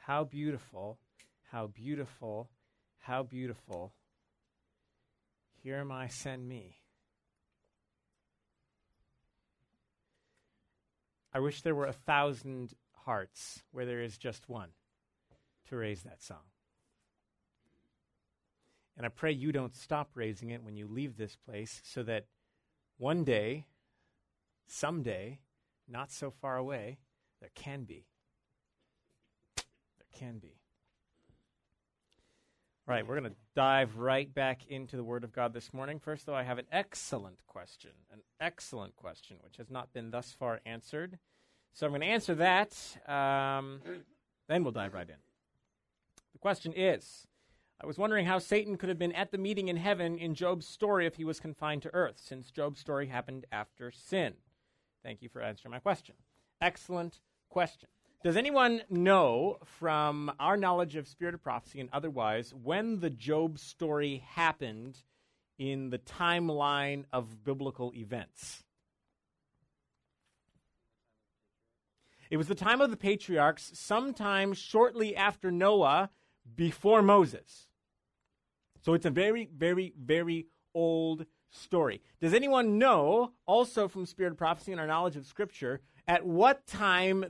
How beautiful, how beautiful, how beautiful. Here am I, send me. I wish there were 1,000 hearts where there is just one to raise that song. And I pray you don't stop raising it when you leave this place, so that one day, someday, not so far away, there can be. There can be. All right, we're going to dive right back into the Word of God this morning. First, though, I have an excellent question, which has not been thus far answered. So I'm going to answer that, then we'll dive right in. The question is, I was wondering how Satan could have been at the meeting in heaven in Job's story if he was confined to earth, since Job's story happened after sin. Thank you for answering my question. Excellent question. Does anyone know, from our knowledge of Spirit of Prophecy and otherwise, when the Job story happened in the timeline of biblical events? It was the time of the patriarchs, sometime shortly after Noah, before Moses. So it's a very, very, very old story. Does anyone know, also from Spirit of Prophecy and our knowledge of Scripture, at what time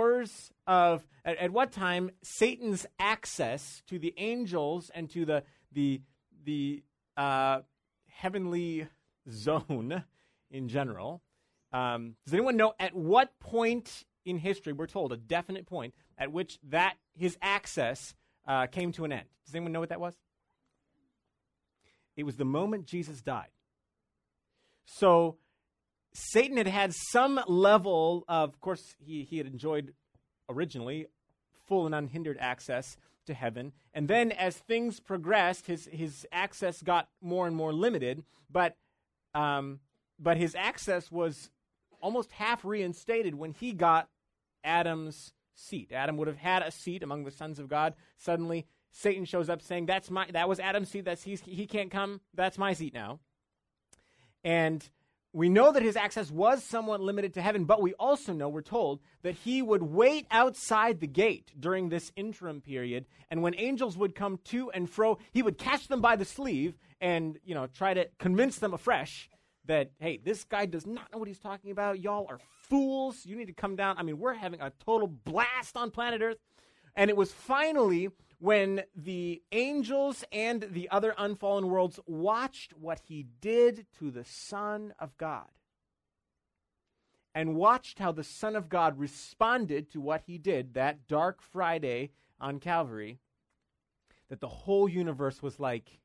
at what time Satan's access to the angels and to the heavenly zone in general, does anyone know at what point in history, we're told, a definite point, at which his access came to an end? Does anyone know what that was? It was the moment Jesus died. So Satan had some level of course, he had enjoyed originally full and unhindered access to heaven. And then as things progressed, his access got more and more limited, but his access was almost half reinstated when he got Adam's seat. Adam would have had a seat among the sons of God. Suddenly, Satan shows up saying, that was Adam's seat, he can't come, that's my seat now. And we know that his access was somewhat limited to heaven, but we also know, we're told, that he would wait outside the gate during this interim period, and when angels would come to and fro, he would catch them by the sleeve and, try to convince them afresh that, hey, this guy does not know what he's talking about. Y'all are fools. You need to come down. I mean, we're having a total blast on planet Earth. And it was finally when the angels and the other unfallen worlds watched what he did to the Son of God, and watched how the Son of God responded to what he did that dark Friday on Calvary, that the whole universe was like,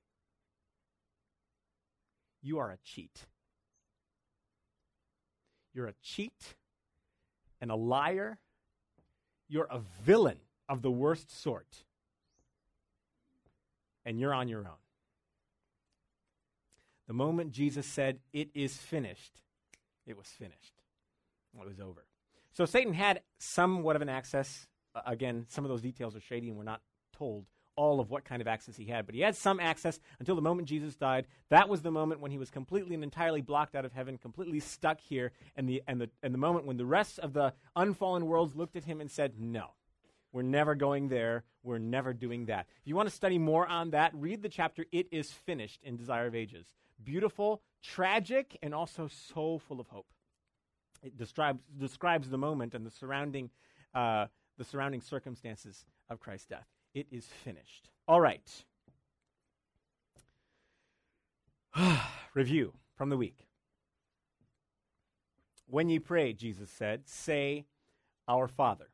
you are a cheat. You're a cheat and a liar. You're a villain of the worst sort. And you're on your own. The moment Jesus said, "It is finished," it was finished. It was over. So Satan had somewhat of an access. Again, some of those details are shady, and we're not told all of what kind of access he had. But he had some access until the moment Jesus died. That was the moment when he was completely and entirely blocked out of heaven, completely stuck here, and the moment when the rest of the unfallen worlds looked at him and said, "No. We're never going there. We're never doing that." If you want to study more on that, read the chapter, "It is Finished" in Desire of Ages. Beautiful, tragic, and also so full of hope. It describes the moment and the surrounding circumstances of Christ's death. It is finished. All right. Review from the week. When ye pray, Jesus said, say, Our Father.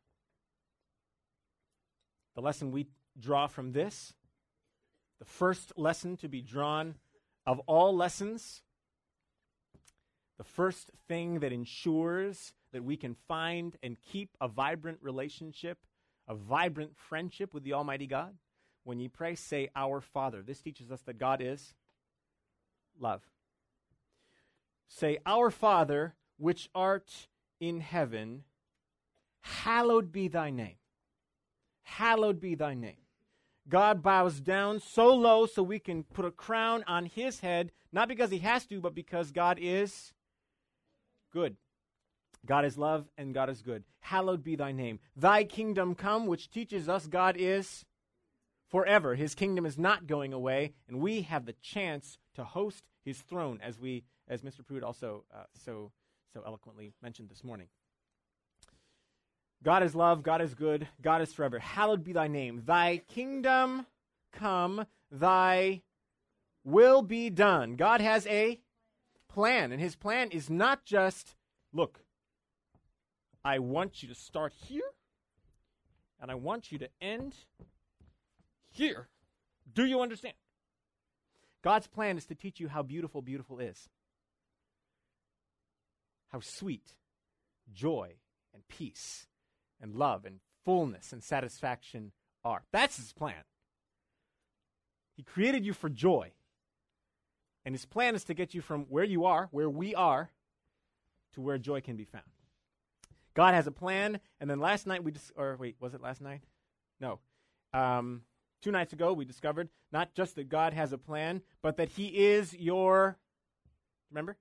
The lesson we draw from this, the first lesson to be drawn of all lessons, the first thing that ensures that we can find and keep a vibrant relationship, a vibrant friendship with the Almighty God. When ye pray, say, Our Father. This teaches us that God is love. Say, Our Father, which art in heaven, hallowed be thy name. Hallowed be thy name. God bows down so low so we can put a crown on his head, not because he has to, but because God is good. God is love and God is good. Hallowed be thy name. Thy kingdom come, which teaches us God is forever. His kingdom is not going away, and we have the chance to host his throne, as Mr. Pruitt also so eloquently mentioned this morning. God is love, God is good, God is forever. Hallowed be thy name. Thy kingdom come, thy will be done. God has a plan, and his plan is not just, look, I want you to start here, and I want you to end here. Do you understand? God's plan is to teach you how beautiful beautiful is. How sweet joy and peace and love and fullness and satisfaction are. That's his plan. He created you for joy. And his plan is to get you from where you are, where we are, to where joy can be found. God has a plan, and then last night was it last night? No. 2 nights ago we discovered not just that God has a plan, but that he is remember?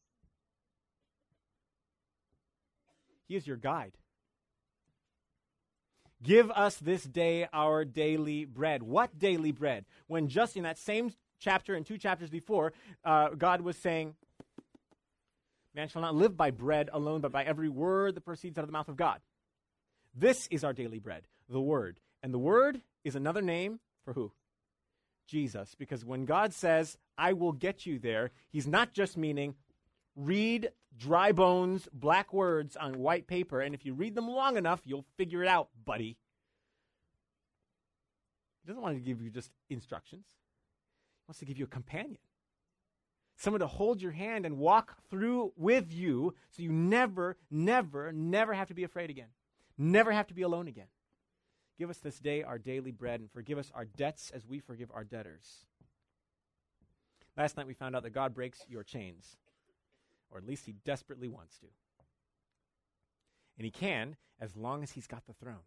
He is your guide. Give us this day our daily bread. What daily bread? When just in that same chapter and 2 chapters before, God was saying, man shall not live by bread alone, but by every word that proceeds out of the mouth of God. This is our daily bread, the Word. And the Word is another name for who? Jesus. Because when God says, I will get you there, he's not just meaning, read dry bones, black words on white paper, and if you read them long enough, you'll figure it out, buddy. He doesn't want to give you just instructions. He wants to give you a companion. Someone to hold your hand and walk through with you so you never, never, never have to be afraid again. Never have to be alone again. Give us this day our daily bread and forgive us our debts as we forgive our debtors. Last night we found out that God breaks your chains, or at least he desperately wants to. And he can as long as he's got the throne.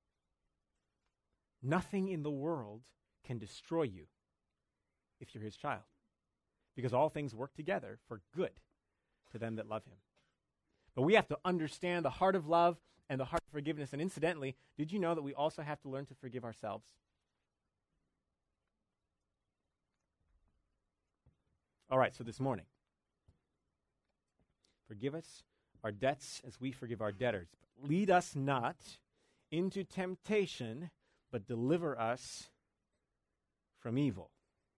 Nothing in the world can destroy you if you're his child, because all things work together for good to them that love him. But we have to understand the heart of love and the heart of forgiveness. And incidentally, did you know that we also have to learn to forgive ourselves? All right, so this morning, forgive us our debts as we forgive our debtors. But lead us not into temptation, but deliver us from evil.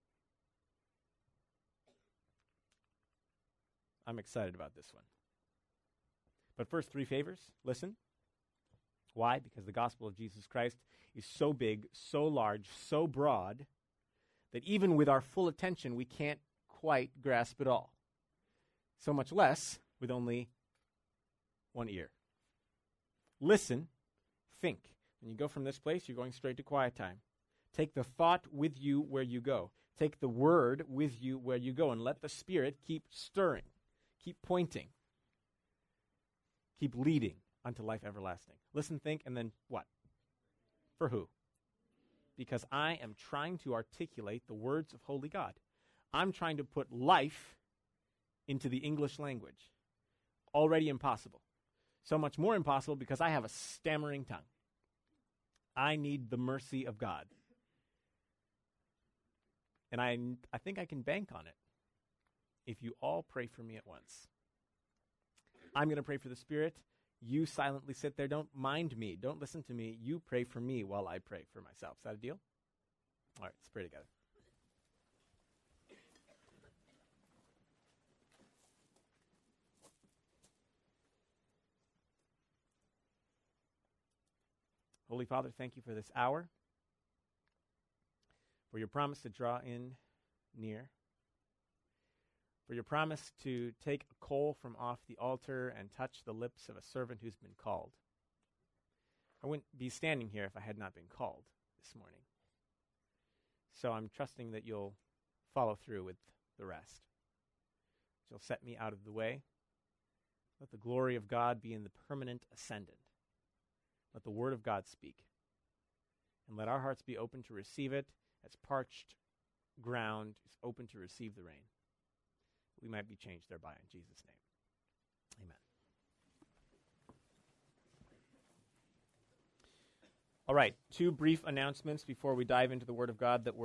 I'm excited about this one. But first, 3 favors. Listen. Why? Because the gospel of Jesus Christ is so big, so large, so broad, that even with our full attention, we can't quite grasp it all. So much less with only one ear. Listen, think. When you go from this place, you're going straight to quiet time. Take the thought with you where you go. Take the word with you where you go, and let the Spirit keep stirring, keep pointing, keep leading unto life everlasting. Listen, think, and then what? For who? Because I am trying to articulate the words of holy God. I'm trying to put life into the English language. Already impossible. So much more impossible because I have a stammering tongue. I need the mercy of God. And I think I can bank on it if you all pray for me at once. I'm going to pray for the Spirit. You silently sit there. Don't mind me. Don't listen to me. You pray for me while I pray for myself. Is that a deal? All right, let's pray together. Holy Father, thank you for this hour, for your promise to draw in near, for your promise to take a coal from off the altar and touch the lips of a servant who's been called. I wouldn't be standing here if I had not been called this morning. So I'm trusting that you'll follow through with the rest. You'll set me out of the way. Let the glory of God be in the permanent ascendant. Let the word of God speak. And let our hearts be open to receive it as parched ground is open to receive the rain. We might be changed thereby in Jesus' name. Amen. All right, two brief announcements before we dive into the Word of God that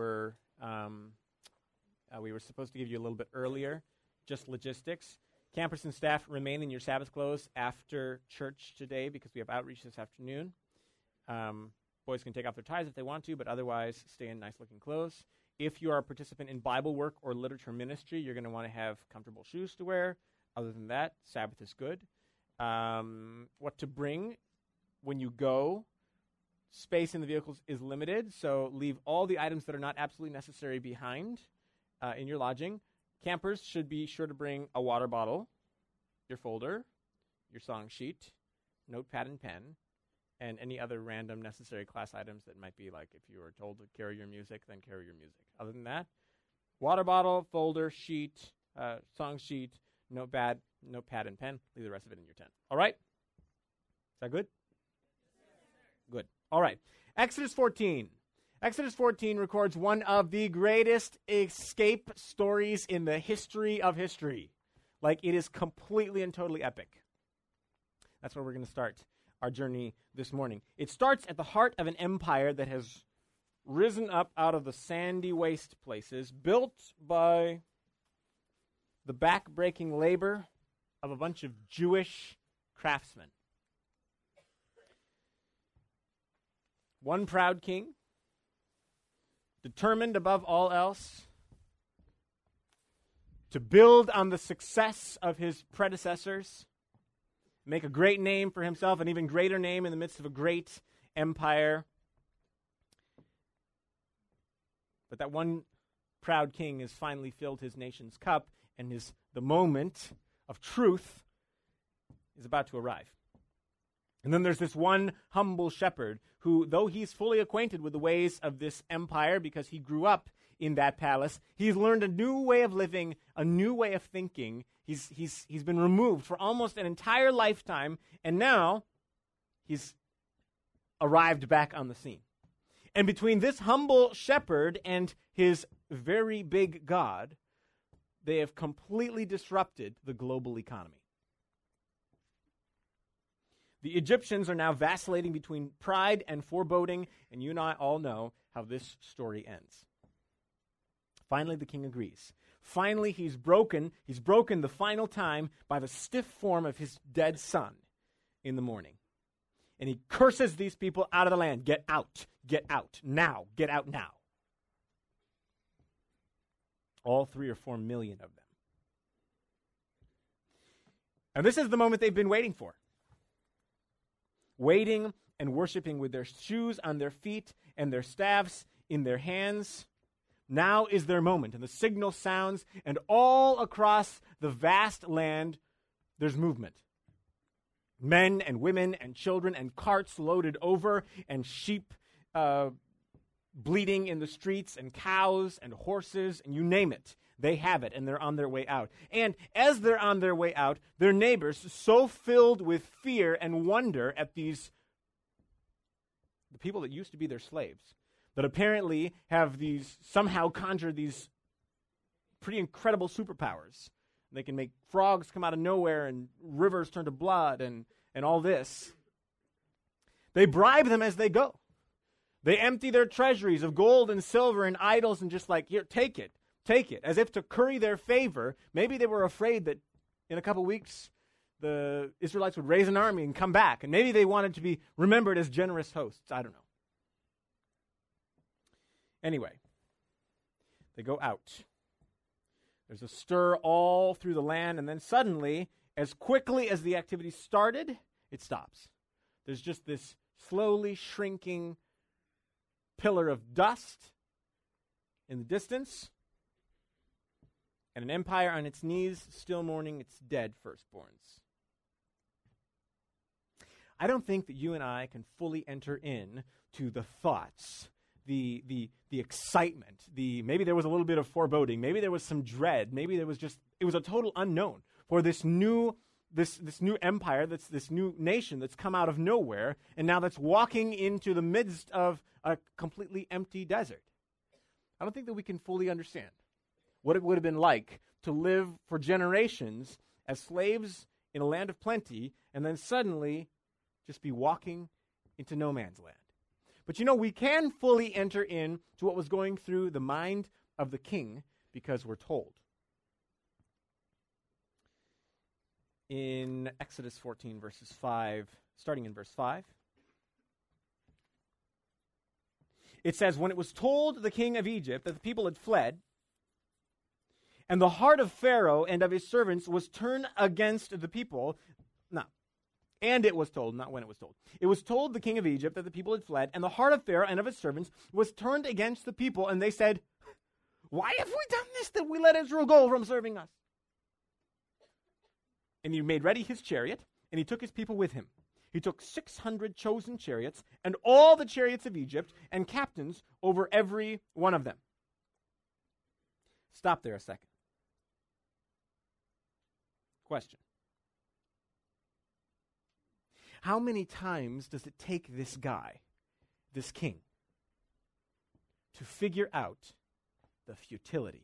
we were supposed to give you a little bit earlier, just logistics. Campers and staff remain in your Sabbath clothes after church today because we have outreach this afternoon. Boys can take off their ties if they want to, but otherwise stay in nice-looking clothes. If you are a participant in Bible work or literature ministry, you're going to want to have comfortable shoes to wear. Other than that, Sabbath is good. What to bring when you go. Space in the vehicles is limited, so leave all the items that are not absolutely necessary behind in your lodging. Campers should be sure to bring a water bottle, your folder, your song sheet, notepad and pen, and any other random necessary class items that might be like if you were told to carry your music, then carry your music. Other than that, water bottle, folder, sheet, song sheet, notepad and pen. Leave the rest of it in your tent. All right? Is that good? Good. All right. Exodus 14. Exodus 14 records one of the greatest escape stories in the history of history. Like, it is completely and totally epic. That's where we're going to start our journey this morning. It starts at the heart of an empire that has risen up out of the sandy waste places, built by the back-breaking labor of a bunch of Jewish craftsmen. One proud king, determined above all else to build on the success of his predecessors, make a great name for himself, an even greater name in the midst of a great empire. But that one proud king has finally filled his nation's cup, and the moment of truth is about to arrive. And then there's this one humble shepherd who, though he's fully acquainted with the ways of this empire because he grew up in that palace, he's learned a new way of living, a new way of thinking. He's been removed for almost an entire lifetime, and now he's arrived back on the scene. And between this humble shepherd and his very big God, they have completely disrupted the global economy. The Egyptians are now vacillating between pride and foreboding, and you and I all know how this story ends. Finally, the king agrees. Finally, he's broken the final time by the stiff form of his dead son in the morning. And he curses these people out of the land. Get out now, get out now. All 3 or 4 million of them. And this is the moment they've been waiting for. Waiting and worshiping with their shoes on their feet and their staffs in their hands. Now is their moment, and the signal sounds, and all across the vast land, there's movement. Men and women and children and carts loaded over, and sheep bleeding in the streets, and cows and horses, and you name it. They have it, and they're on their way out. And as they're on their way out, their neighbors, so filled with fear and wonder at the people that used to be their slaves, that apparently have somehow conjured these pretty incredible superpowers. They can make frogs come out of nowhere and rivers turn to blood and all this. They bribe them as they go. They empty their treasuries of gold and silver and idols and just like, here, take it, as if to curry their favor. Maybe they were afraid that in a couple weeks the Israelites would raise an army and come back, and maybe they wanted to be remembered as generous hosts. I don't know. Anyway, they go out. There's a stir all through the land, and then suddenly, as quickly as the activity started, it stops. There's just this slowly shrinking pillar of dust in the distance, and an empire on its knees, still mourning its dead firstborns. I don't think that you and I can fully enter in to the thoughts, the excitement, maybe there was a little bit of foreboding, maybe there was some dread, maybe it was a total unknown for this new empire, this new nation that's come out of nowhere, and now that's walking into the midst of a completely empty desert. I don't think that we can fully understand what it would have been like to live for generations as slaves in a land of plenty, and then suddenly just be walking into no man's land. But you know, we can fully enter into what was going through the mind of the king because we're told. In Exodus 14, verses 5, starting in verse 5, it says, "When it was told the king of Egypt that the people had fled, and the heart of Pharaoh and of his servants was turned against the people," and it was told, not when it was told. It was told the king of Egypt that the people had fled, and the heart of Pharaoh and of his servants was turned against the people, and they said, "Why have we done this, that we let Israel go from serving us?" And he made ready his chariot, and he took his people with him. He took 600 chosen chariots, and all the chariots of Egypt, and captains over every one of them. Stop there a second. Question. How many times does it take this guy, this king, to figure out the futility?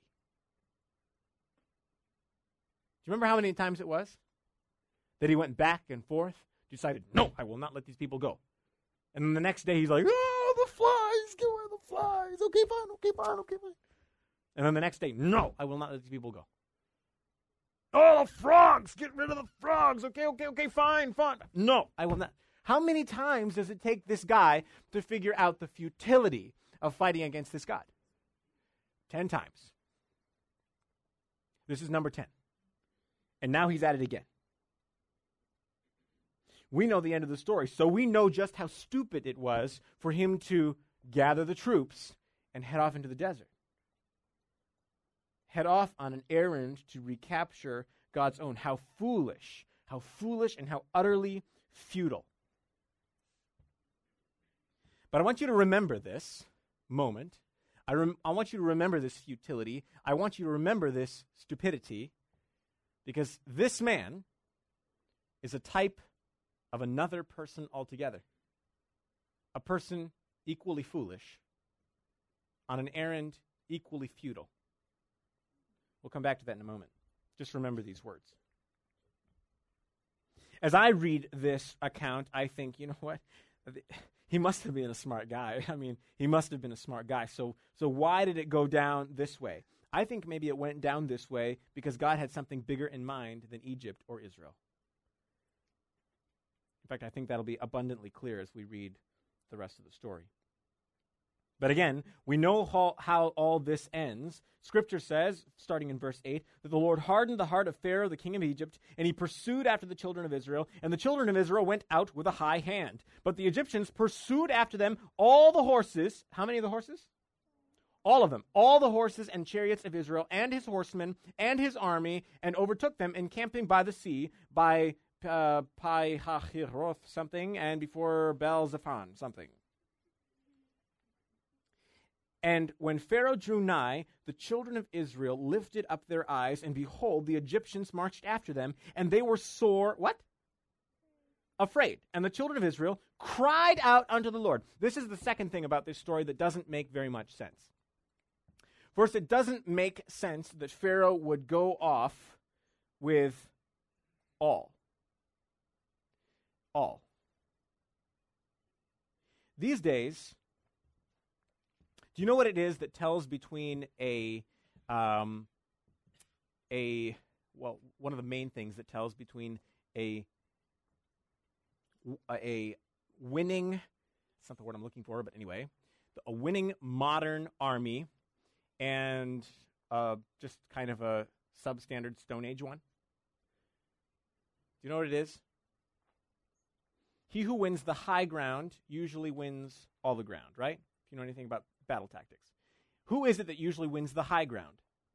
Do you remember how many times it was that he went back and forth, decided, "No, I will not let these people go." And then the next day he's like, "Oh, the flies, get rid of the flies. Okay, fine. And then the next day, "No, I will not let these people go." "Oh, the frogs, get rid of the frogs. Okay, fine. No, I will not." How many times does it take this guy to figure out the futility of fighting against this God? 10 times. This is number 10. And now he's at it again. We know the end of the story, so we know just how stupid it was for him to gather the troops and head off into the desert. Head off on an errand to recapture God's own. How foolish and how utterly futile. But I want you to remember this moment. I want you to remember this futility. I want you to remember this stupidity, because this man is a type of another person altogether. A person equally foolish on an errand equally futile. We'll come back to that in a moment. Just remember these words. As I read this account, I think, you know what? He must have been a smart guy. I mean, he must have been a smart guy. So why did it go down this way? I think maybe it went down this way because God had something bigger in mind than Egypt or Israel. In fact, I think that'll be abundantly clear as we read the rest of the story. But again, we know how all this ends. Scripture says, starting in verse 8, that the Lord hardened the heart of Pharaoh, the king of Egypt, and he pursued after the children of Israel, and the children of Israel went out with a high hand. But the Egyptians pursued after them all the horses. How many of the horses? All of them. All the horses and chariots of Israel, and his horsemen, and his army, and overtook them, encamping by the sea, by Pi-hahiroth something, and before Baal-Zephon something. And when Pharaoh drew nigh, the children of Israel lifted up their eyes, and behold, the Egyptians marched after them, and they were sore, what? Afraid. And the children of Israel cried out unto the Lord. This is the second thing about this story that doesn't make very much sense. First, it doesn't make sense that Pharaoh would go off with all. All. These days, do you know what it is that tells between one of the main things that tells between a winning, that's not the word I'm looking for, but anyway, a winning modern army and just kind of a substandard Stone Age one? Do you know what it is? He who wins the high ground usually wins all the ground, right? If you know anything about battle tactics. Who is it that usually wins the high ground?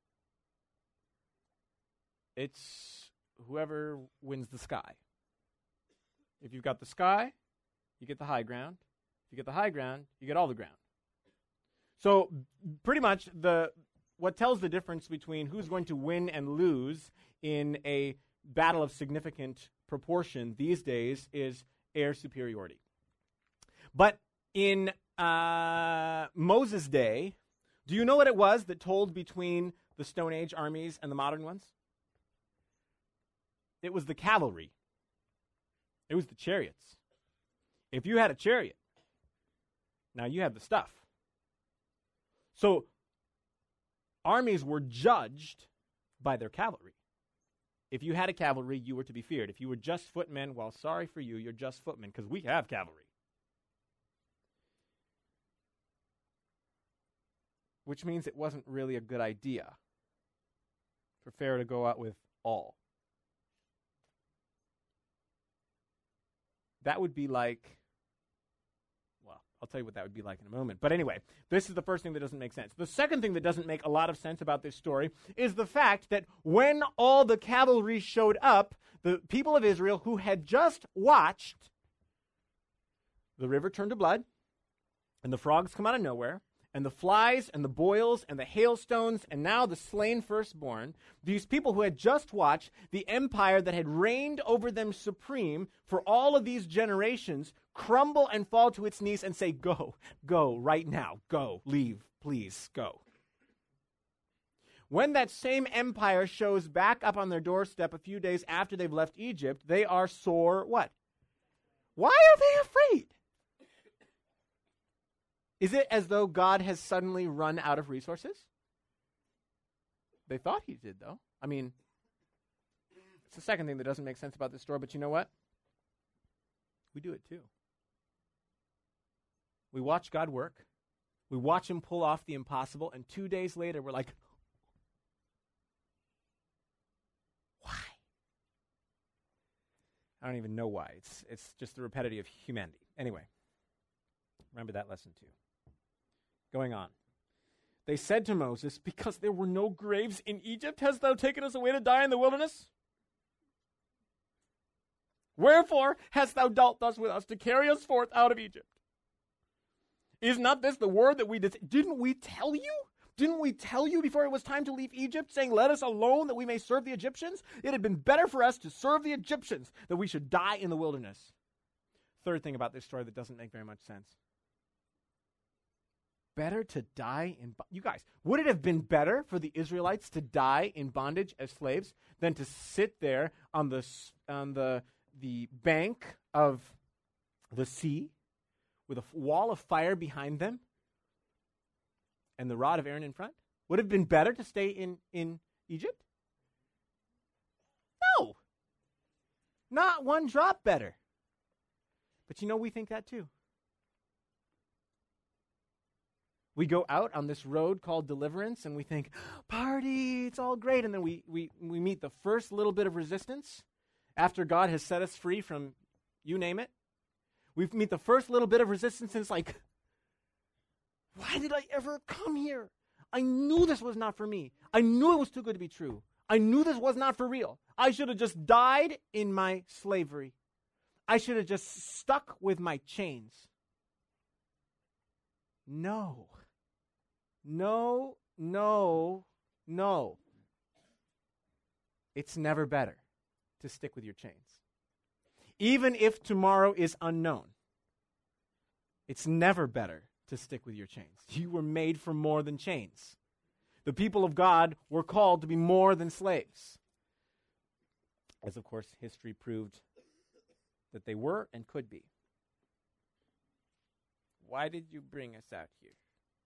It's whoever wins the sky. If you've got the sky, you get the high ground. If you get the high ground, you get all the ground. So pretty much what tells the difference between who's going to win and lose in a battle of significant proportion these days is air superiority. But in Moses' day, do you know what it was that told between the Stone Age armies and the modern ones? It was the cavalry. It was the chariots. If you had a chariot, Now you have the stuff. So armies were judged by their cavalry. If you had a cavalry, you were to be feared. If you were just footmen, well, sorry for you, you're just footmen, because we have cavalry. Which means it wasn't really a good idea for Pharaoh to go out with all. That would be like, well, I'll tell you what that would be like in a moment. But anyway, this is the first thing that doesn't make sense. The second thing that doesn't make a lot of sense about this story is the fact that when all the cavalry showed up, the people of Israel who had just watched the river turn to blood, and the frogs come out of nowhere, and the flies and the boils and the hailstones and now the slain firstborn, these people who had just watched the empire that had reigned over them supreme for all of these generations crumble and fall to its knees and say, go, right now, go, leave, please, go. When that same empire shows back up on their doorstep a few days after they've left Egypt, they are sore what? Why are they afraid? Is it as though God has suddenly run out of resources? They thought he did, though. I mean, it's the second thing that doesn't make sense about this story, but you know what? We do it too. We watch God work. We watch him pull off the impossible, and 2 days later, we're like, why? I don't even know why. It's just the rapidity of humanity. Anyway, remember that lesson too. Going on. They said to Moses, because there were no graves in Egypt, hast thou taken us away to die in the wilderness? Wherefore hast thou dealt thus with us to carry us forth out of Egypt? Is not this the word that we did? Didn't we tell you? Didn't we tell you before it was time to leave Egypt, saying, let us alone that we may serve the Egyptians? It had been better for us to serve the Egyptians than we should die in the wilderness. Third thing about this story that doesn't make very much sense. Better to die in you guys, would it have been better for the Israelites to die in bondage as slaves than to sit there on the bank of the sea with a wall of fire behind them and the rod of Aaron in front? Would it have been better to stay in Egypt? No. Not one drop better. But you know, we think that too. We go out on this road called deliverance and we think, party, it's all great. And then we meet the first little bit of resistance after God has set us free from you name it. We meet the first little bit of resistance and it's like, why did I ever come here? I knew this was not for me. I knew it was too good to be true. I knew this was not for real. I should have just died in my slavery. I should have just stuck with my chains. No. No, no, no. It's never better to stick with your chains. Even if tomorrow is unknown, it's never better to stick with your chains. You were made for more than chains. The people of God were called to be more than slaves. As, of course, history proved that they were and could be. Why did you bring us out here?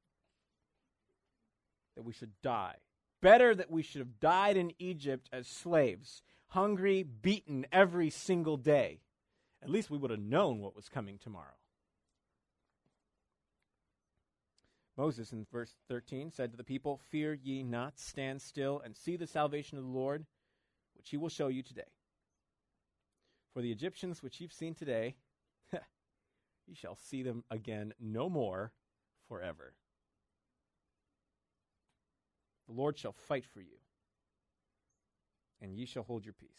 That we should die. Better that we should have died in Egypt as slaves, hungry, beaten every single day. At least we would have known what was coming tomorrow. Moses in verse 13 said to the people, fear ye not, stand still and see the salvation of the Lord, which he will show you today. For the Egyptians which you've seen today, ye shall see them again no more forever. The Lord shall fight for you, and ye shall hold your peace.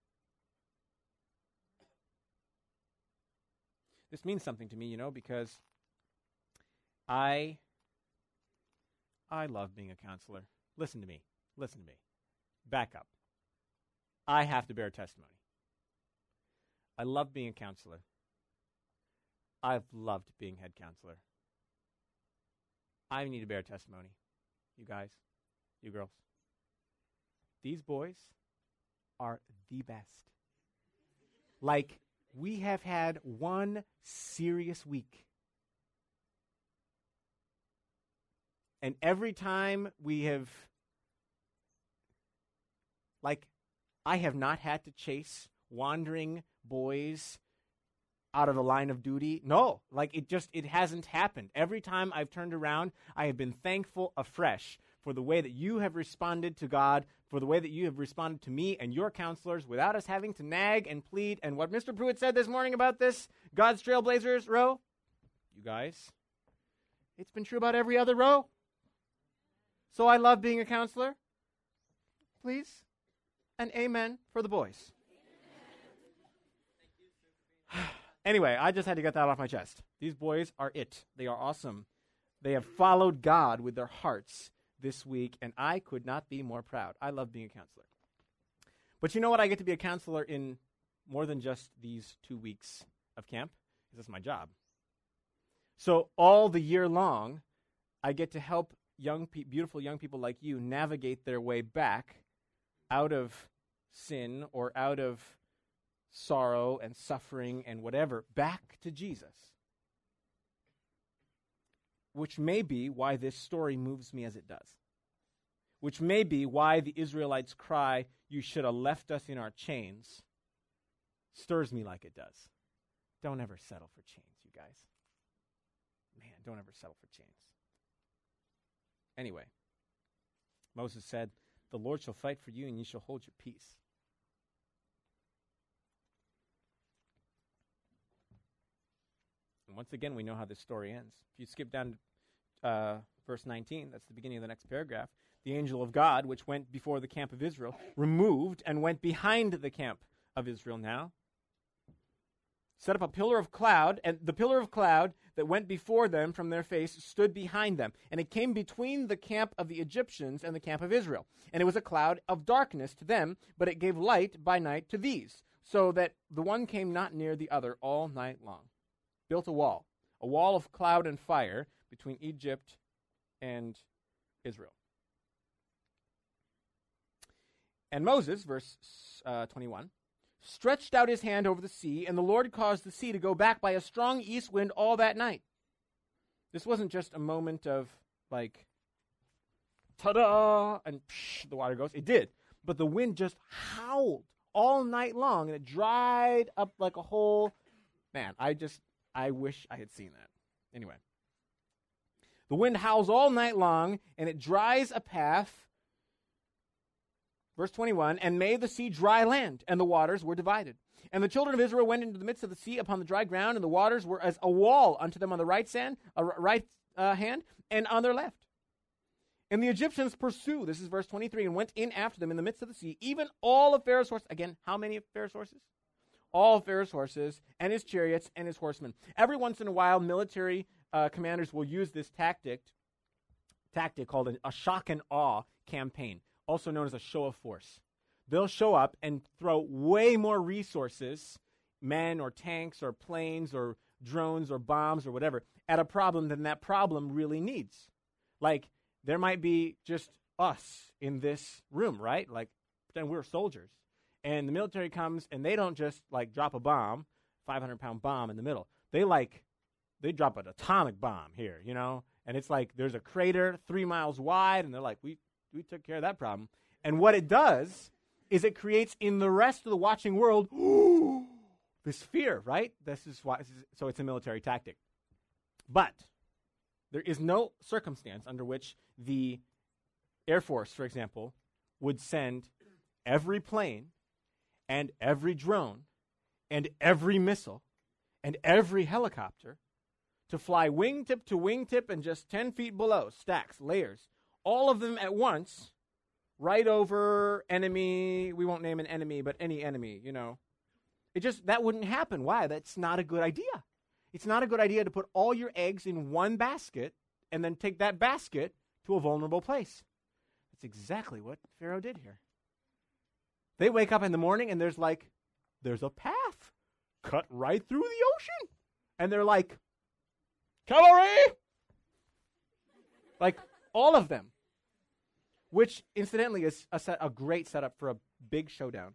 This means something to me, because I love being a counselor. Listen to me. Back up. I have to bear testimony. I love being a counselor. I've loved being head counselor. I need to bear testimony. You guys, you girls. These boys are the best. Like, we have had one serious week. And every time we have, I have not had to chase wandering boys out of the line of duty. No, it hasn't happened. Every time I've turned around, I have been thankful afresh for the way that you have responded to God, for the way that you have responded to me and your counselors without us having to nag and plead. And what Mr. Pruitt said this morning about this, God's Trailblazers row, you guys, it's been true about every other row. So I love being a counselor. Please, an amen for the boys. Anyway, I just had to get that off my chest. These boys are it. They are awesome. They have followed God with their hearts this week, and I could not be more proud. I love being a counselor. But you know what? I get to be a counselor in more than just these 2 weeks of camp, because that's my job. So all the year long, I get to help beautiful young people like you navigate their way back out of sin or out of sorrow and suffering and whatever, back to Jesus. Which may be why this story moves me as it does. Which may be why the Israelites' cry, "You should have left us in our chains," stirs me like it does. Don't ever settle for chains, you guys. Man, don't ever settle for chains. Anyway, Moses said, "The Lord shall fight for you, and you shall hold your peace." And once again, we know how this story ends. If you skip down to verse 19, that's the beginning of the next paragraph. The angel of God, which went before the camp of Israel, removed and went behind the camp of Israel now. Set up a pillar of cloud, and the pillar of cloud that went before them from their face stood behind them. And it came between the camp of the Egyptians and the camp of Israel. And it was a cloud of darkness to them, but it gave light by night to these, so that the one came not near the other all night long. Built a wall of cloud and fire between Egypt and Israel. And Moses, verse 21, stretched out his hand over the sea, and the Lord caused the sea to go back by a strong east wind all that night. This wasn't just a moment of ta-da, and the water goes. It did. But the wind just howled all night long, and it dried up like a whole... Man, I wish I had seen that. Anyway. The wind howls all night long, and it dries a path. Verse 21, and made the sea dry land, and the waters were divided. And the children of Israel went into the midst of the sea upon the dry ground, and the waters were as a wall unto them on the right hand, and on their left. And the Egyptians pursue, this is verse 23, and went in after them in the midst of the sea, even all of Pharaoh's horses. Again, how many of Pharaoh's horses? All of Pharaoh's horses, and his chariots, and his horsemen. Every once in a while, military commanders will use this tactic called a shock and awe campaign, also known as a show of force. They'll show up and throw way more resources, men or tanks or planes or drones or bombs or whatever, at a problem than that problem really needs. Like, there might be just us in this room, right? Like, pretend we're soldiers. And the military comes, and they don't just, drop a bomb, 500-pound bomb in the middle. They drop an atomic bomb here, And it's like there's a crater 3 miles wide, and they're like, we took care of that problem. And what it does is it creates in the rest of the watching world this fear, right? So it's a military tactic. But there is no circumstance under which the Air Force, for example, would send every plane and every drone and every missile and every helicopter to fly wingtip to wingtip and just 10 feet below, stacks, layers, all of them at once, right over enemy, we won't name an enemy, but any enemy, that wouldn't happen. Why? That's not a good idea. It's not a good idea to put all your eggs in one basket and then take that basket to a vulnerable place. That's exactly what Pharaoh did here. They wake up in the morning and there's a path cut right through the ocean. And they're like, cavalry! All of them. Which, incidentally, is a great setup for a big showdown.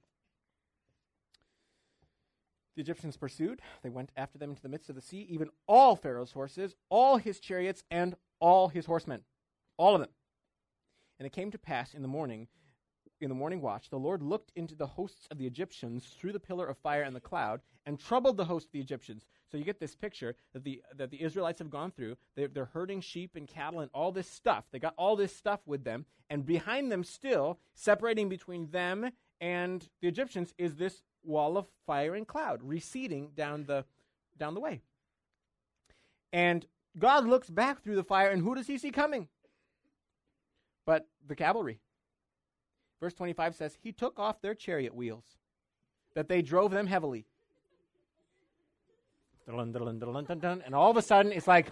The Egyptians pursued. They went after them into the midst of the sea, even all Pharaoh's horses, all his chariots, and all his horsemen. all of them. And it came to pass in the morning watch, the Lord looked into the hosts of the Egyptians through the pillar of fire and the cloud, and troubled the host of the Egyptians. So you get this picture that the Israelites have gone through. They're herding sheep and cattle and all this stuff. They got all this stuff with them, and behind them still, separating between them and the Egyptians, is this wall of fire and cloud receding down the way. And God looks back through the fire, and who does he see coming? But the cavalry. Verse 25 says, he took off their chariot wheels, that they drove them heavily. And all of a sudden, it's like,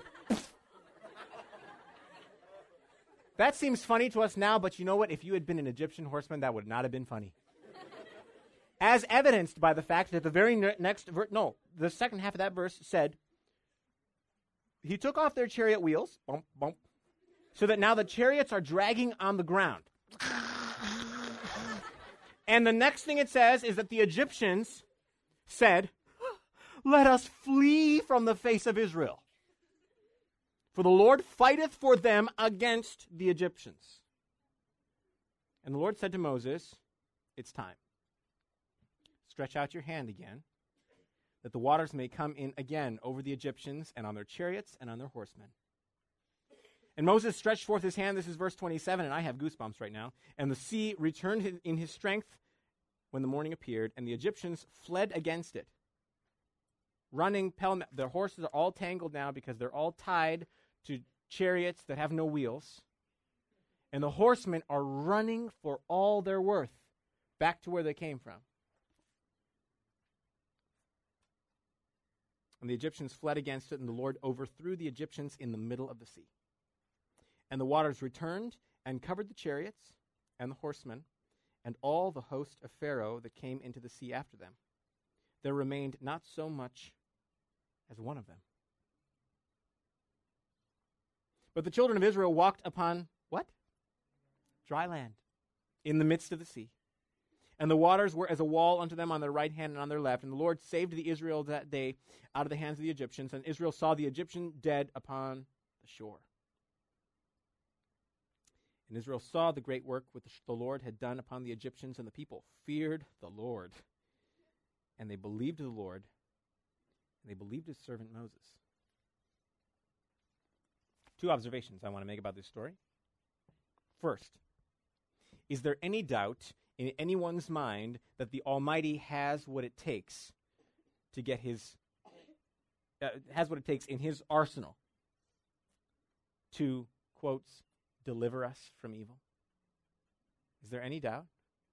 that seems funny to us now, but you know what? If you had been an Egyptian horseman, that would not have been funny. As evidenced by the fact that the very next verse, the second half of that verse said, he took off their chariot wheels, bump, bump, so that now the chariots are dragging on the ground. And the next thing it says is that the Egyptians said, let us flee from the face of Israel. For the Lord fighteth for them against the Egyptians. And the Lord said to Moses, it's time. Stretch out your hand again, that the waters may come in again over the Egyptians and on their chariots and on their horsemen. And Moses stretched forth his hand, this is verse 27, and I have goosebumps right now. And the sea returned in his strength when the morning appeared, and the Egyptians fled against it. Running, their horses are all tangled now because they're all tied to chariots that have no wheels. And the horsemen are running for all they're worth back to where they came from. And the Egyptians fled against it, and the Lord overthrew the Egyptians in the middle of the sea. And the waters returned and covered the chariots and the horsemen and all the host of Pharaoh that came into the sea after them. There remained not so much as one of them. But the children of Israel walked upon what? Dry land in the midst of the sea. And the waters were as a wall unto them on their right hand and on their left. And the Lord saved the Israel that day out of the hands of the Egyptians. And Israel saw the Egyptian dead upon the shore. And Israel saw the great work which the Lord had done upon the Egyptians, and the people feared the Lord. And they believed the Lord, and they believed his servant Moses. Two observations I want to make about this story. First, is there any doubt in anyone's mind that the Almighty has what it takes to get has what it takes in his arsenal to, quotes, deliver us from evil? Is there any doubt?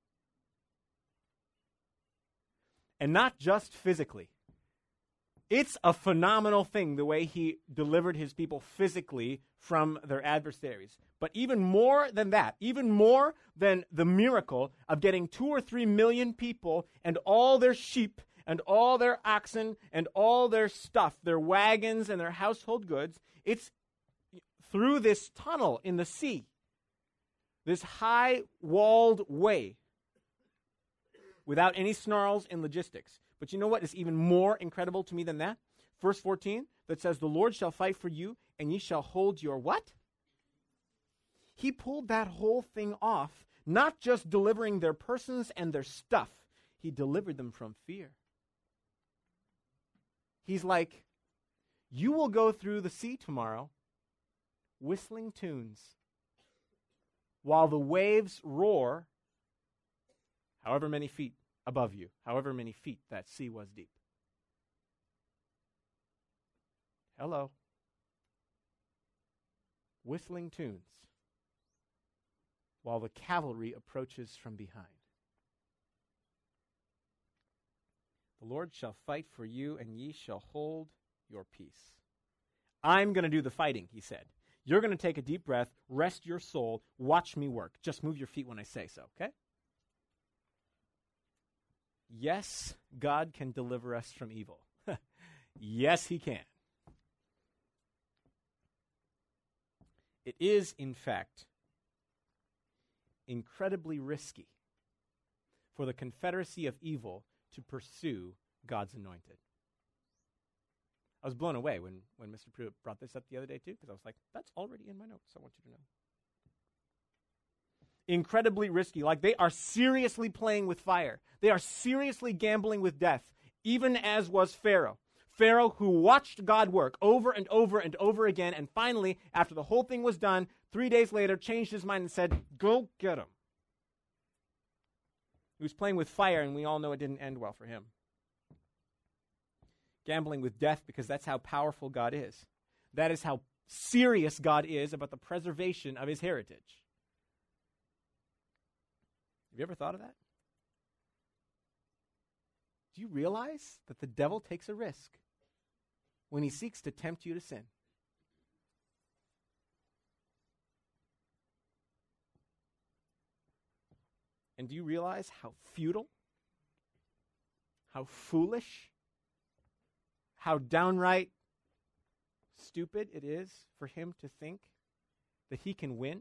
And not just physically. It's a phenomenal thing the way he delivered his people physically from their adversaries. But even more than that, even more than the miracle of getting 2 or 3 million people and all their sheep and all their oxen and all their stuff, their wagons and their household goods, it's through this tunnel in the sea, this high-walled way, without any snarls in logistics. But you know what is even more incredible to me than that? Verse 14, that says, the Lord shall fight for you, and ye shall hold your what? He pulled that whole thing off, not just delivering their persons and their stuff. He delivered them from fear. He's like, you will go through the sea tomorrow, whistling tunes, while the waves roar however many feet above you, however many feet that sea was deep. Hello. Whistling tunes while the cavalry approaches from behind. The Lord shall fight for you, and ye shall hold your peace. I'm going to do the fighting, he said. You're going to take a deep breath, rest your soul, watch me work. Just move your feet when I say so, okay? Yes, God can deliver us from evil. Yes, he can. It is, in fact, incredibly risky for the confederacy of evil to pursue God's anointed. I was blown away when Mr. Pruitt brought this up the other day, too, because I was like, that's already in my notes. I want you to know. incredibly risky. Like they are seriously playing with fire. They are seriously gambling with death, even as was Pharaoh. Pharaoh, who watched God work over and over and over again, and finally, after the whole thing was done, 3 days later, changed his mind and said, go get him. He was playing with fire, and we all know it didn't end well for him. Gambling with death, because that's how powerful God is. That is how serious God is about the preservation of his heritage. Have you ever thought of that? Do you realize that the devil takes a risk when he seeks to tempt you to sin? And do you realize how futile, how foolish, how downright stupid it is for him to think that he can win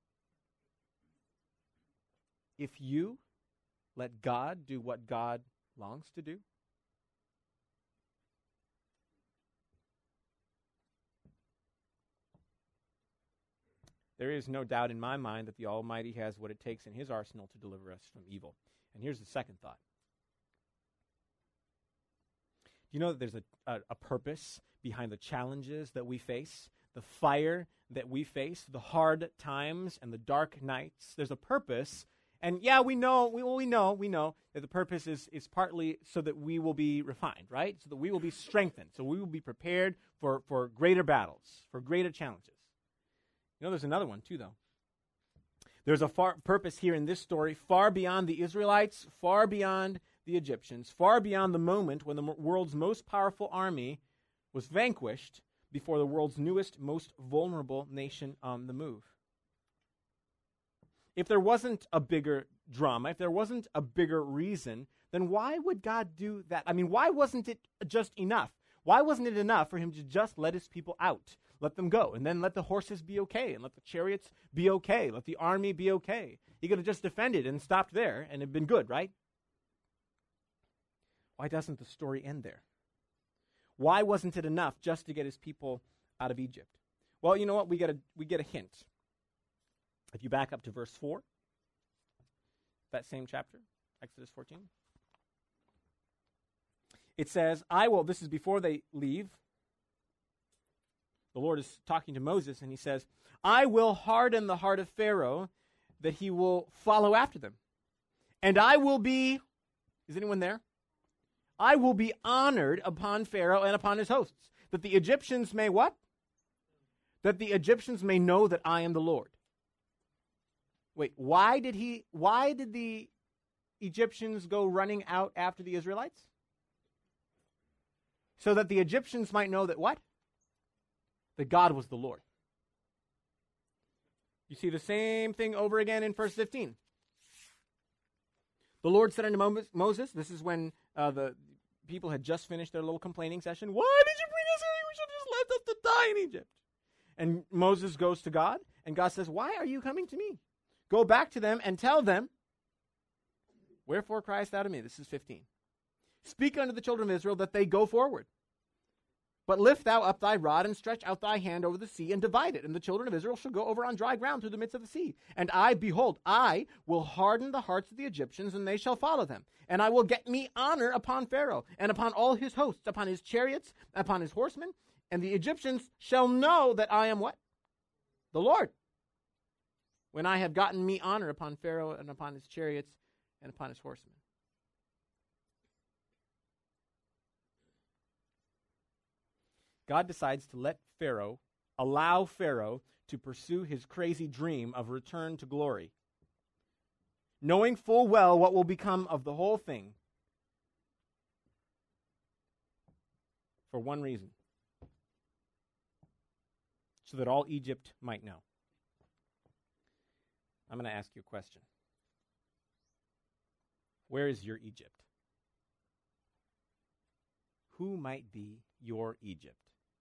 if you let God do what God longs to do? There is no doubt in my mind that the Almighty has what it takes in his arsenal to deliver us from evil. And here's the second thought. Do you know that there's a purpose behind the challenges that we face, the fire that we face, the hard times and the dark nights? There's a purpose. And yeah, we know that the purpose is partly so that we will be refined, right? So that we will be strengthened, so we will be prepared for greater battles, for greater challenges. You know, there's another one too, though. There's a purpose here in this story far beyond the Israelites, far beyond the Egyptians, far beyond the moment when the world's most powerful army was vanquished before the world's newest, most vulnerable nation on the move. If there wasn't a bigger drama, if there wasn't a bigger reason, then why would God do that? I mean, why wasn't it just enough? Why wasn't it enough for him to just let his people out, let them go, and then let the horses be okay, and let the chariots be okay, let the army be okay? He could have just defended and stopped there, and it'd been good, right? Why doesn't the story end there? Why wasn't it enough just to get his people out of Egypt? Well, you know what? We get a hint. If you back up to verse 4, that same chapter, Exodus 14, it says, this is before they leave. The Lord is talking to Moses, and he says, I will harden the heart of Pharaoh that he will follow after them. And I will be, is anyone there? I will be honored upon Pharaoh and upon his hosts, that the Egyptians may what? That the Egyptians may know that I am the Lord. Wait, why did the Egyptians go running out after the Israelites? So that the Egyptians might know that what? That God was the Lord. You see the same thing over again in verse 15. The Lord said unto Moses, this is when the people had just finished their little complaining session. Why did you bring us here? We should have just left us to die in Egypt. And Moses goes to God, and God says, why are you coming to me? Go back to them and tell them, wherefore criest thou to me? This is 15. Speak unto the children of Israel that they go forward. But lift thou up thy rod and stretch out thy hand over the sea and divide it. And the children of Israel shall go over on dry ground through the midst of the sea. And behold, I will harden the hearts of the Egyptians, and they shall follow them. And I will get me honor upon Pharaoh and upon all his hosts, upon his chariots, upon his horsemen. And the Egyptians shall know that I am what? The Lord. When I have gotten me honor upon Pharaoh and upon his chariots and upon his horsemen. God decides to allow Pharaoh to pursue his crazy dream of return to glory, knowing full well what will become of the whole thing, for one reason, so that all Egypt might know. I'm going to ask you a question. Where is your Egypt? Who might be your Egypt?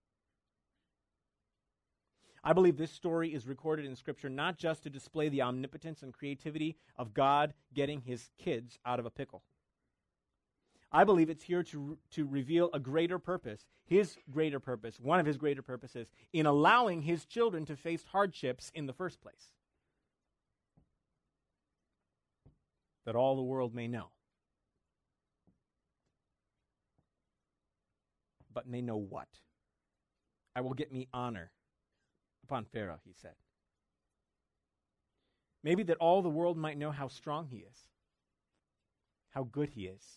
I believe this story is recorded in Scripture not just to display the omnipotence and creativity of God getting his kids out of a pickle. I believe it's here to reveal a greater purpose, his greater purpose, one of his greater purposes, in allowing his children to face hardships in the first place. that all the world may know. But may know what? I will get me honor upon Pharaoh, he said. Maybe that all the world might know how strong he is, how good he is,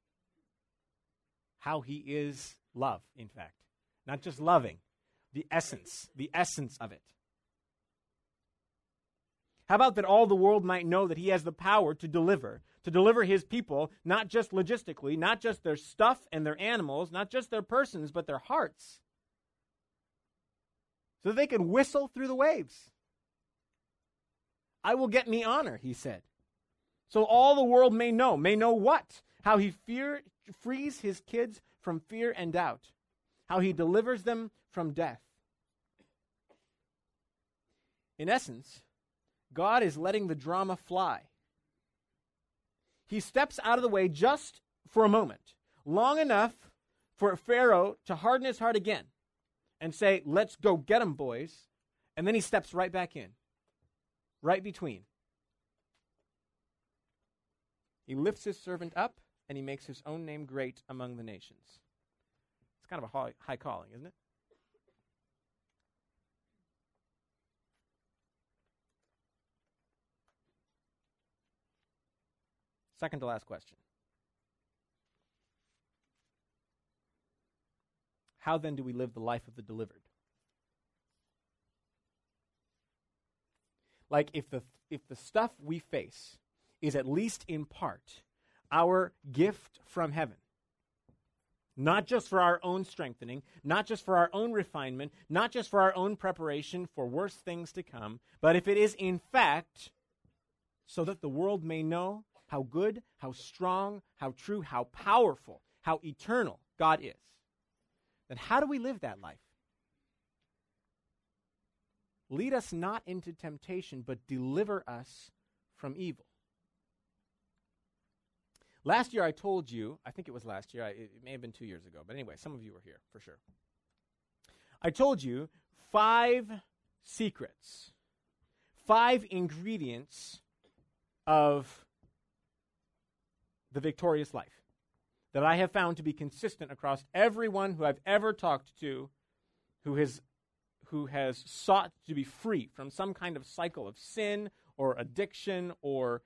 how he is love, in fact. Not just loving, the essence of it. How about that all the world might know that he has the power to deliver his people, not just logistically, not just their stuff and their animals, not just their persons, but their hearts, so that they can whistle through the waves. I will get me honor, he said. So all the world may know what? How he frees his kids from fear and doubt. How he delivers them from death. In essence, God is letting the drama fly. He steps out of the way just for a moment, long enough for Pharaoh to harden his heart again and say, let's go get them, boys. And then he steps right back in, right between. He lifts his servant up, and he makes his own name great among the nations. It's kind of a high calling, isn't it? Second to last question. How then do we live the life of the delivered? Like if the stuff we face is at least in part our gift from heaven, not just for our own strengthening, not just for our own refinement, not just for our own preparation for worse things to come, but if it is in fact so that the world may know how good, how strong, how true, how powerful, how eternal God is, then how do we live that life? Lead us not into temptation, but deliver us from evil. Last year I told you, I think it was last year, it may have been 2 years ago, but anyway, some of you were here for sure. I told you 5 secrets, 5 ingredients of the victorious life that I have found to be consistent across everyone who I've ever talked to who has sought to be free from some kind of cycle of sin or addiction or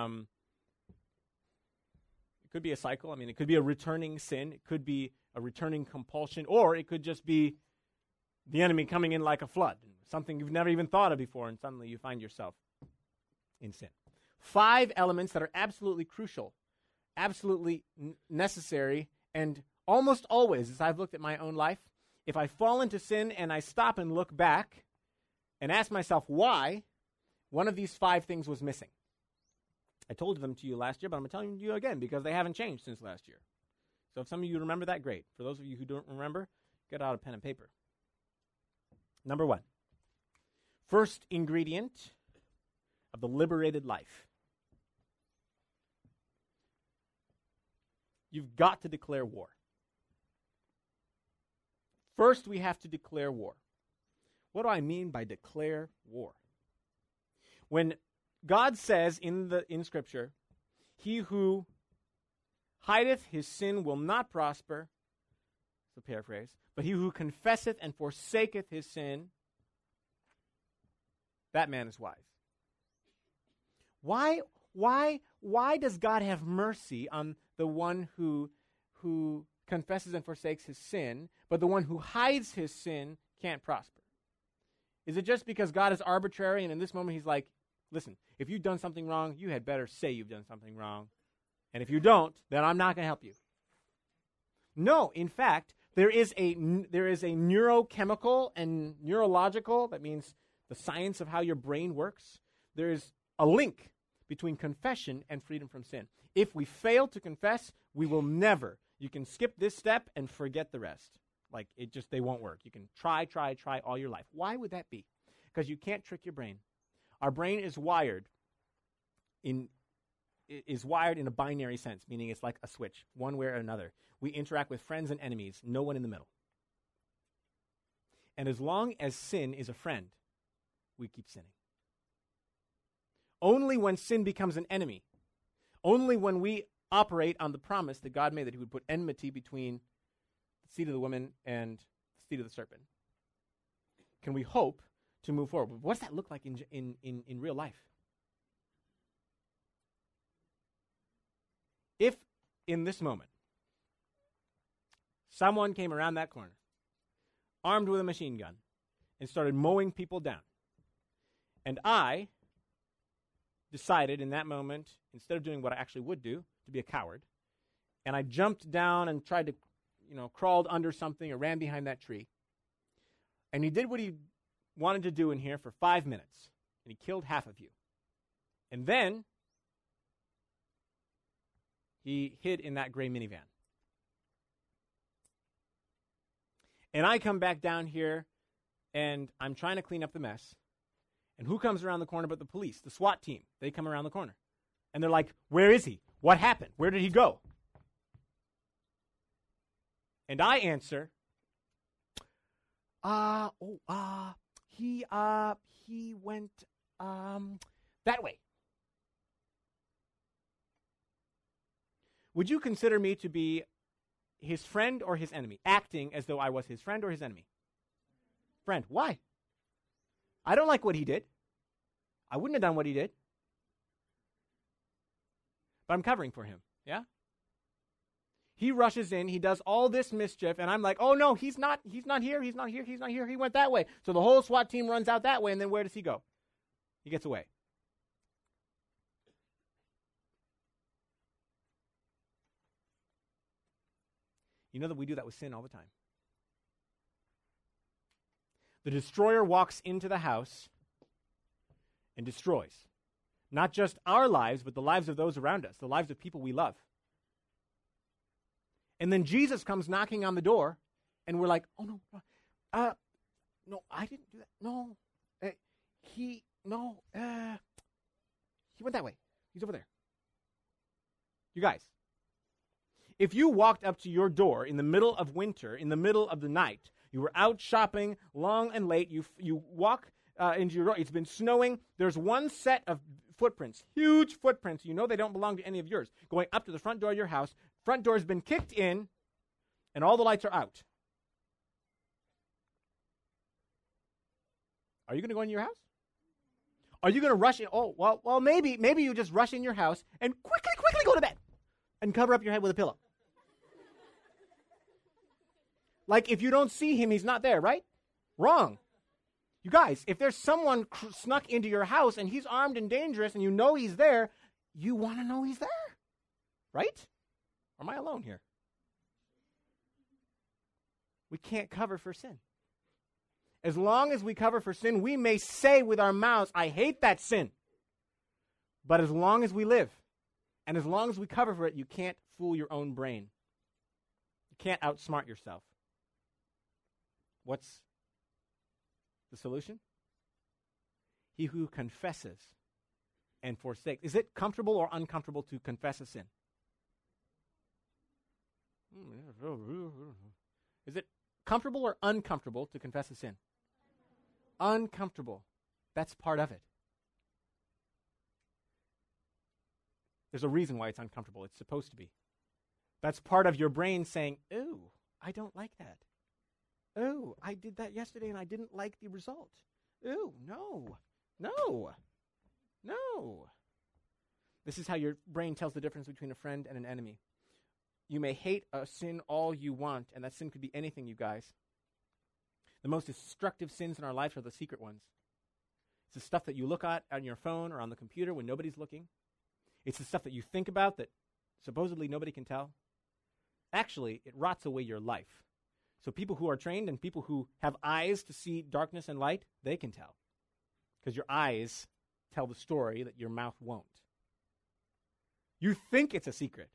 it could be a cycle. I mean, it could be a returning sin. It could be a returning compulsion, or it could just be the enemy coming in like a flood, something you've never even thought of before, and suddenly you find yourself in sin. 5 elements that are absolutely crucial, absolutely necessary, and almost always, as I've looked at my own life, if I fall into sin and I stop and look back and ask myself why, one of these 5 things was missing. I told them to you last year, but I'm telling you again because they haven't changed since last year. So if some of you remember that, great. For those of you who don't remember, get out a pen and paper. Number 1, first ingredient of the liberated life. You've got to declare war. First, we have to declare war. What do I mean by declare war? When God says in Scripture, he who hideth his sin will not prosper, it's a paraphrase, but he who confesseth and forsaketh his sin, that man is wise. Why does God have mercy on the one who confesses and forsakes his sin, but the one who hides his sin can't prosper? Is it just because God is arbitrary and in this moment he's like, listen, if you've done something wrong, you had better say you've done something wrong. And if you don't, then I'm not going to help you. No, in fact, there is a neurochemical and neurological, that means the science of how your brain works. There is a link between confession and freedom from sin. If we fail to confess, we will never. You can skip this step and forget the rest. Like, they won't work. You can try all your life. Why would that be? Because you can't trick your brain. Our brain is wired in a binary sense, meaning it's like a switch, one way or another. We interact with friends and enemies, no one in the middle. And as long as sin is a friend, we keep sinning. Only when sin becomes an enemy, Only when we operate on the promise that God made that he would put enmity between the seed of the woman and the seed of the serpent can we hope to move forward. But what does that look like in real life? If in this moment someone came around that corner armed with a machine gun and started mowing people down, and I decided in that moment, instead of doing what I actually would do, to be a coward, and I jumped down and tried to, crawled under something or ran behind that tree, and he did what he wanted to do in here for 5 minutes, and he killed half of you. And then he hid in that gray minivan. And I come back down here, and I'm trying to clean up the mess. And who comes around the corner but the police, the SWAT team? They come around the corner. And they're like, where is he? What happened? Where did he go? And I answer, he went that way. Would you consider me to be his friend or his enemy, acting as though I was his friend or his enemy? Friend. Why? I don't like what he did. I wouldn't have done what he did. But I'm covering for him, yeah? He rushes in, he does all this mischief, and I'm like, oh no, he's not here, he went that way. So the whole SWAT team runs out that way, and then where does he go? He gets away. You know that we do that with sin all the time. The destroyer walks into the house and destroys. Not just our lives, but the lives of those around us, the lives of people we love. And then Jesus comes knocking on the door, and we're like, oh, no, I didn't do that. No, he went that way. He's over there. You guys, if you walked up to your door in the middle of winter, in the middle of the night, you were out shopping long and late, you walk into your door, it's been snowing, there's one set of footprints, huge footprints, you know they don't belong to any of yours, going up to the front door of your house, front door's been kicked in, and all the lights are out. Are you going to go into your house? Are you going to rush in? Oh, well, maybe you just rush in your house and quickly go to bed and cover up your head with a pillow. Like if you don't see him, he's not there, right? Wrong. You guys, if there's someone snuck into your house and he's armed and dangerous and you know he's there, you want to know he's there, right? Or am I alone here? We can't cover for sin. As long as we cover for sin, we may say with our mouths, I hate that sin. But as long as we live, and as long as we cover for it, you can't fool your own brain. You can't outsmart yourself. What's the solution? He who confesses and forsakes. Is it comfortable or uncomfortable to confess a sin? Is it comfortable or uncomfortable to confess a sin? Uncomfortable. That's part of it. There's a reason why it's uncomfortable. It's supposed to be. That's part of your brain saying, ooh, I don't like that. Ooh, I did that yesterday and I didn't like the result. Ooh, no. This is how your brain tells the difference between a friend and an enemy. You may hate a sin all you want, and that sin could be anything, you guys. The most destructive sins in our lives are the secret ones. It's the stuff that you look at on your phone or on the computer when nobody's looking. It's the stuff that you think about that supposedly nobody can tell. Actually, it rots away your life. So people who are trained and people who have eyes to see darkness and light, they can tell. Because your eyes tell the story that your mouth won't. You think it's a secret.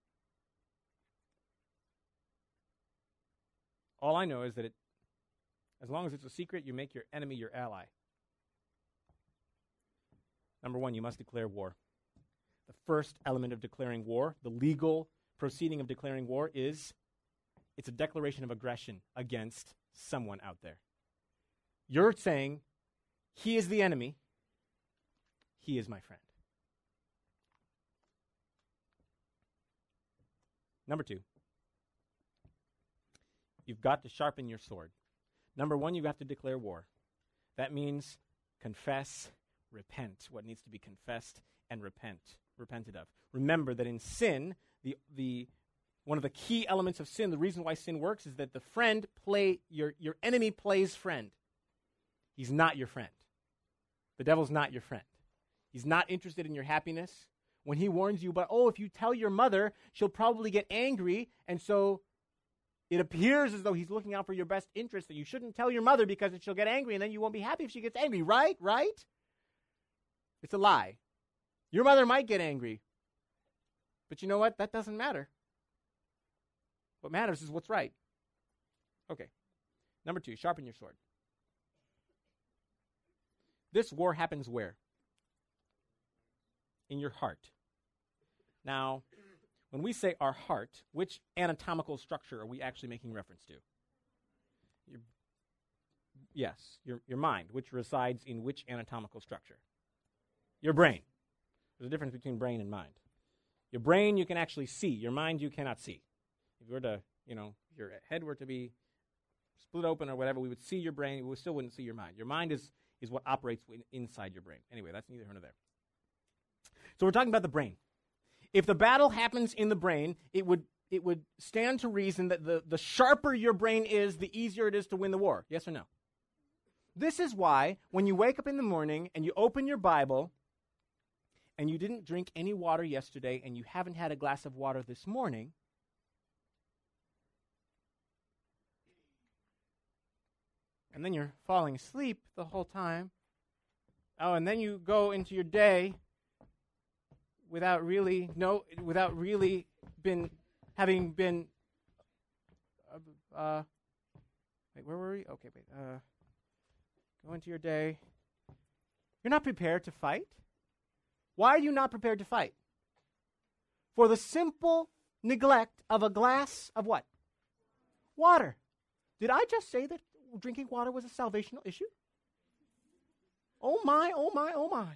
All I know is that as long as it's a secret, you make your enemy your ally. Number one, you must declare war. The first element of declaring war, the legal proceeding of declaring war, is it's a declaration of aggression against someone out there. You're saying, he is the enemy, he is my friend. Number 2, you've got to sharpen your sword. Number 1, you have to declare war. That means confess, repent, what needs to be confessed and repented of. Remember that in sin, the one of the key elements of sin, the reason why sin works is that your enemy plays friend. He's not your friend. The devil's not your friend. He's not interested in your happiness. When he warns you about, if you tell your mother, she'll probably get angry, and so it appears as though he's looking out for your best interest, that you shouldn't tell your mother because she'll get angry, and then you won't be happy if she gets angry, right? Right? It's a lie. Your mother might get angry, but you know what? That doesn't matter. What matters is what's right. Okay. Number 2, sharpen your sword. This war happens where? In your heart. Now, when we say our heart, which anatomical structure are we actually making reference to? Your mind, which resides in which anatomical structure? Your brain. There's a difference between brain and mind. Your brain you can actually see. Your mind you cannot see. If you were to, if your head were to be split open or whatever, we would see your brain. We still wouldn't see your mind. Your mind is what operates inside your brain. Anyway, that's neither here nor there. So we're talking about the brain. If the battle happens in the brain, it would stand to reason that the sharper your brain is, the easier it is to win the war. Yes or no? This is why when you wake up in the morning and you open your Bible and you didn't drink any water yesterday and you haven't had a glass of water this morning, and then you're falling asleep the whole time, and then you go into your day without really having been wait, where were we? Okay, wait. Go into your day. You're not prepared to fight. Why are you not prepared to fight? For the simple neglect of a glass of what? Water. Did I just say that drinking water was a salvational issue? Oh my, oh my, oh my.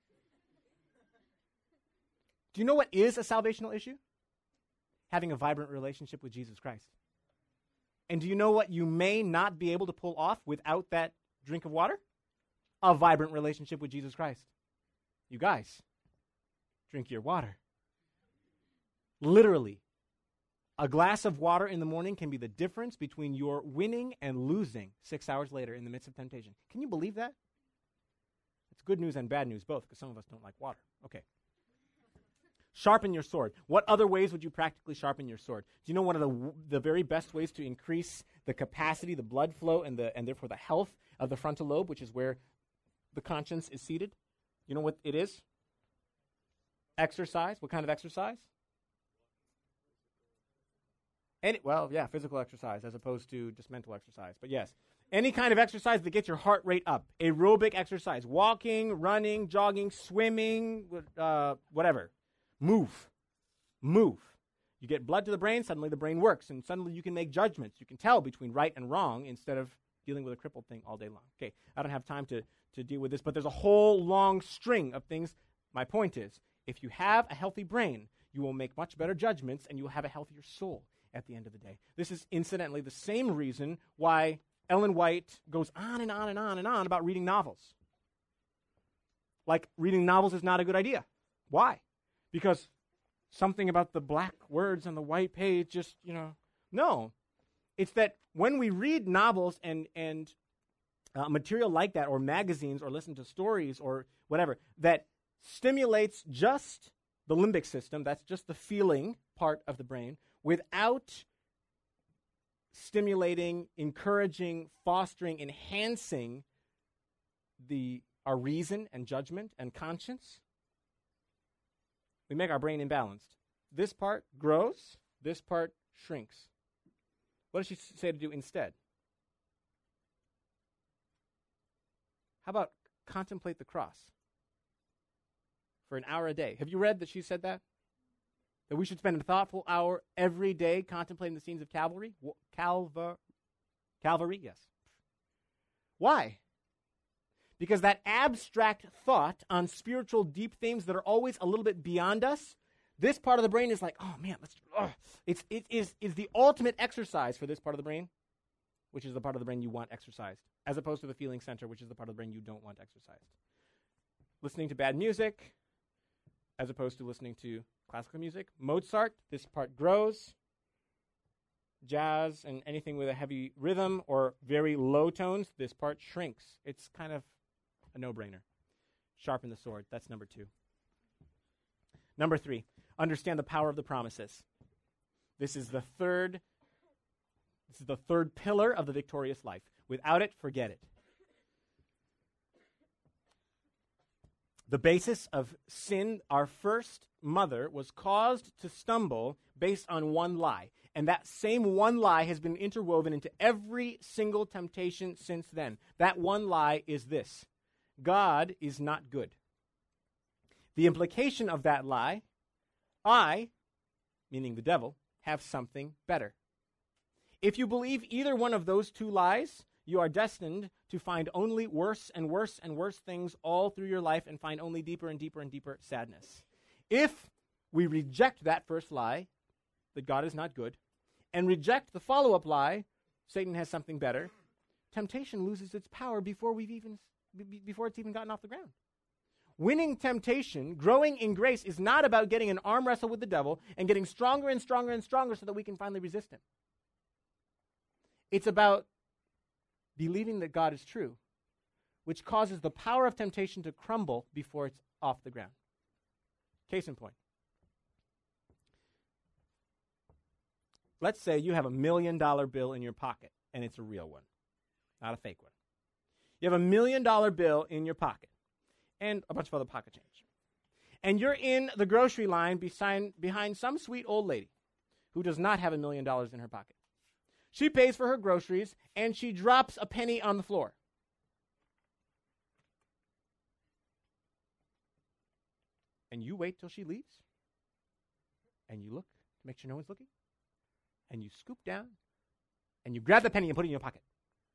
Do you know what is a salvational issue? Having a vibrant relationship with Jesus Christ. And do you know what you may not be able to pull off without that drink of water? A vibrant relationship with Jesus Christ. You guys, drink your water. Literally, a glass of water in the morning can be the difference between your winning and losing 6 hours later in the midst of temptation. Can you believe that? It's good news and bad news both, because some of us don't like water. Okay. Sharpen your sword. What other ways would you practically sharpen your sword? Do you know one of the very best ways to increase the capacity, the blood flow, and therefore the health of the frontal lobe, which is where the conscience is seated? You know what it is? Exercise. What kind of exercise? Physical exercise as opposed to just mental exercise. But yes, any kind of exercise that gets your heart rate up. Aerobic exercise. Walking, running, jogging, swimming, whatever. Move. You get blood to the brain, suddenly the brain works, and suddenly you can make judgments. You can tell between right and wrong instead of dealing with a crippled thing all day long. Okay, I don't have time to deal with this, but there's a whole long string of things. My point is, if you have a healthy brain, you will make much better judgments, and you will have a healthier soul at the end of the day. This is incidentally the same reason why Ellen White goes on and on and on and on about reading novels. Like, reading novels is not a good idea. Why? Because something about the black words on the white page just, No. It's that when we read novels and material like that, or magazines, or listen to stories, or whatever, that stimulates just the limbic system, that's just the feeling part of the brain, without stimulating, encouraging, fostering, enhancing our reason and judgment and conscience, we make our brain imbalanced. This part grows, this part shrinks. What does she say to do instead? How about contemplate the cross for an hour a day? Have you read that she said that? That we should spend a thoughtful hour every day contemplating the scenes of Calvary? Calvary, yes. Why? Because that abstract thought on spiritual deep themes that are always a little bit beyond us, This part of the brain is like, oh man, it is the ultimate exercise for this part of the brain, which is the part of the brain you want exercised, as opposed to the feeling center, which is the part of the brain you don't want exercised. Listening to bad music, as opposed to listening to classical music. Mozart, this part grows. Jazz and anything with a heavy rhythm or very low tones, this part shrinks. It's kind of a no-brainer. Sharpen the sword. That's number 2. Number 3, understand the power of the promises. This is the third pillar of the victorious life. Without it, forget it. The basis of sin, our first mother, was caused to stumble based on one lie. And that same one lie has been interwoven into every single temptation since then. That one lie is this: God is not good. The implication of that lie, I, meaning the devil, have something better. If you believe either one of those two lies, you are destined to find only worse and worse and worse things all through your life and find only deeper and deeper and deeper sadness. If we reject that first lie, that God is not good, and reject the follow-up lie, Satan has something better, temptation loses its power before it's even gotten off the ground. Winning temptation, growing in grace, is not about getting an arm wrestle with the devil and getting stronger and stronger and stronger so that we can finally resist him. It's about believing that God is true, which causes the power of temptation to crumble before it's off the ground. Case in point. Let's say you have $1 million bill in your pocket, and it's a real one, not a fake one. You have $1 million bill in your pocket, and a bunch of other pocket change. And you're in the grocery line behind some sweet old lady who does not have $1 million in her pocket. She pays for her groceries, and she drops a penny on the floor. And you wait till she leaves, and you look to make sure no one's looking, and you scoop down, and you grab the penny and put it in your pocket.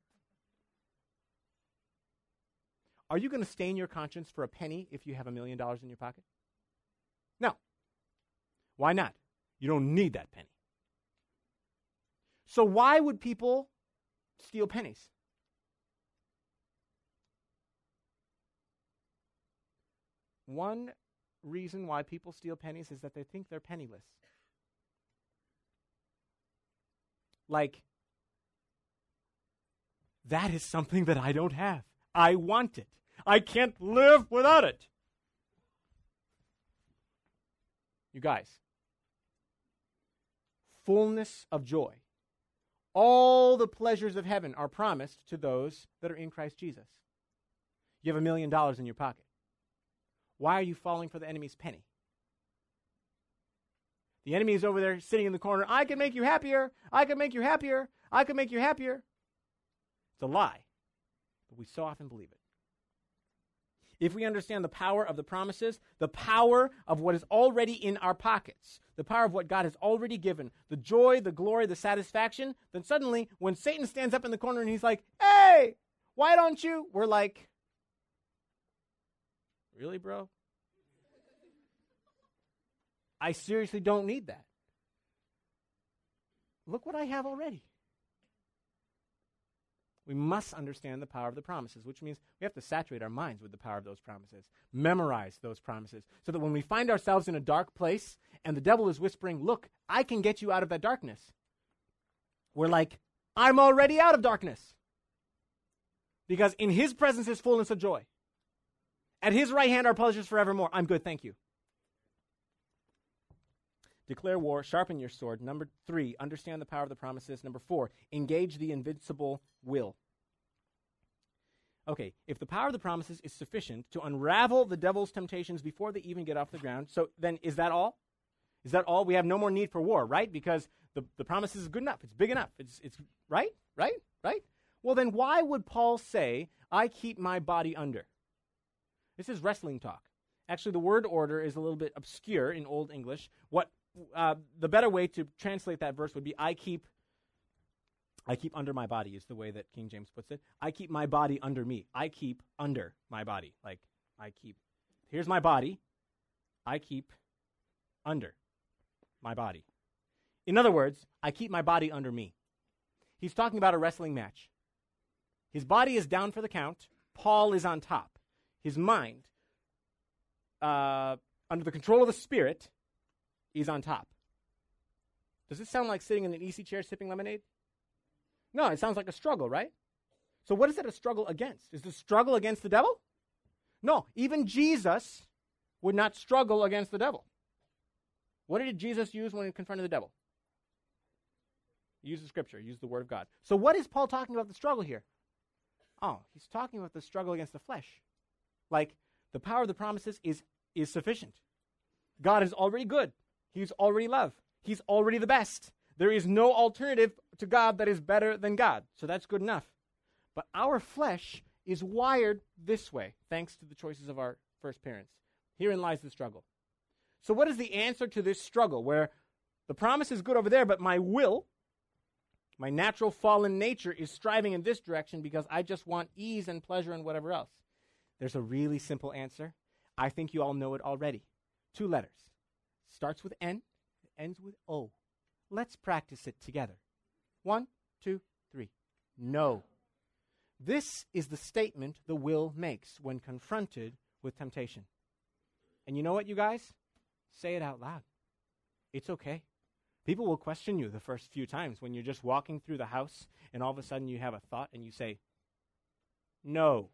Are you going to stain your conscience for a penny if you have $1 million in your pocket? No. Why not? You don't need that penny. So why would people steal pennies? One reason why people steal pennies is that they think they're penniless. Like, that is something that I don't have. I want it. I can't live without it. You guys, fullness of joy. All the pleasures of heaven are promised to those that are in Christ Jesus. You have $1 million in your pocket. Why are you falling for the enemy's penny? The enemy is over there sitting in the corner. I can make you happier. I can make you happier. I can make you happier. It's a lie, but we so often believe it. If we understand the power of the promises, the power of what is already in our pockets, the power of what God has already given, the joy, the glory, the satisfaction, then suddenly when Satan stands up in the corner and he's like, hey, why don't you? We're like, really, bro? I seriously don't need that. Look what I have already. We must understand the power of the promises, which means we have to saturate our minds with the power of those promises, memorize those promises, so that when we find ourselves in a dark place and the devil is whispering, look, I can get you out of that darkness, we're like, I'm already out of darkness. Because in his presence is fullness of joy. At his right hand are pleasures forevermore. I'm good, thank you. Declare war, sharpen your sword. Number 3, understand the power of the promises. Number 4, engage the invincible will. Okay, if the power of the promises is sufficient to unravel the devil's temptations before they even get off the ground, so then is that all? Is that all? We have no more need for war, right? Because the promises is good enough. It's big enough. It's right? Well, then why would Paul say, I keep my body under? This is wrestling talk. Actually, the word order is a little bit obscure in Old English. The better way to translate that verse would be, I keep under my body, is the way that King James puts it. I keep my body under me. I keep under my body. Here's my body. I keep under my body. In other words, I keep my body under me. He's talking about a wrestling match. His body is down for the count. Paul is on top. His mind, under the control of the Spirit, is on top. Does it sound like sitting in an easy chair sipping lemonade? No, it sounds like a struggle, right? So what is it a struggle against? Is it a struggle against the devil? No, even Jesus would not struggle against the devil. What did Jesus use when he confronted the devil? He used the scripture, he used the word of God. So what is Paul talking about the struggle here? Oh, he's talking about the struggle against the flesh. Like, the power of the promises is sufficient. God is already good. He's already love. He's already the best. There is no alternative to God that is better than God. So that's good enough. But our flesh is wired this way, thanks to the choices of our first parents. Herein lies the struggle. So what is the answer to this struggle where the promise is good over there, but my will, my natural fallen nature is striving in this direction because I just want ease and pleasure and whatever else? There's a really simple answer. I think you all know it already. 2 letters. Starts with N, ends with O. Let's practice it together. 1, 2, 3. No. This is the statement the will makes when confronted with temptation. And you know what, you guys? Say it out loud. It's okay. People will question you the first few times when you're just walking through the house and all of a sudden you have a thought and you say, no.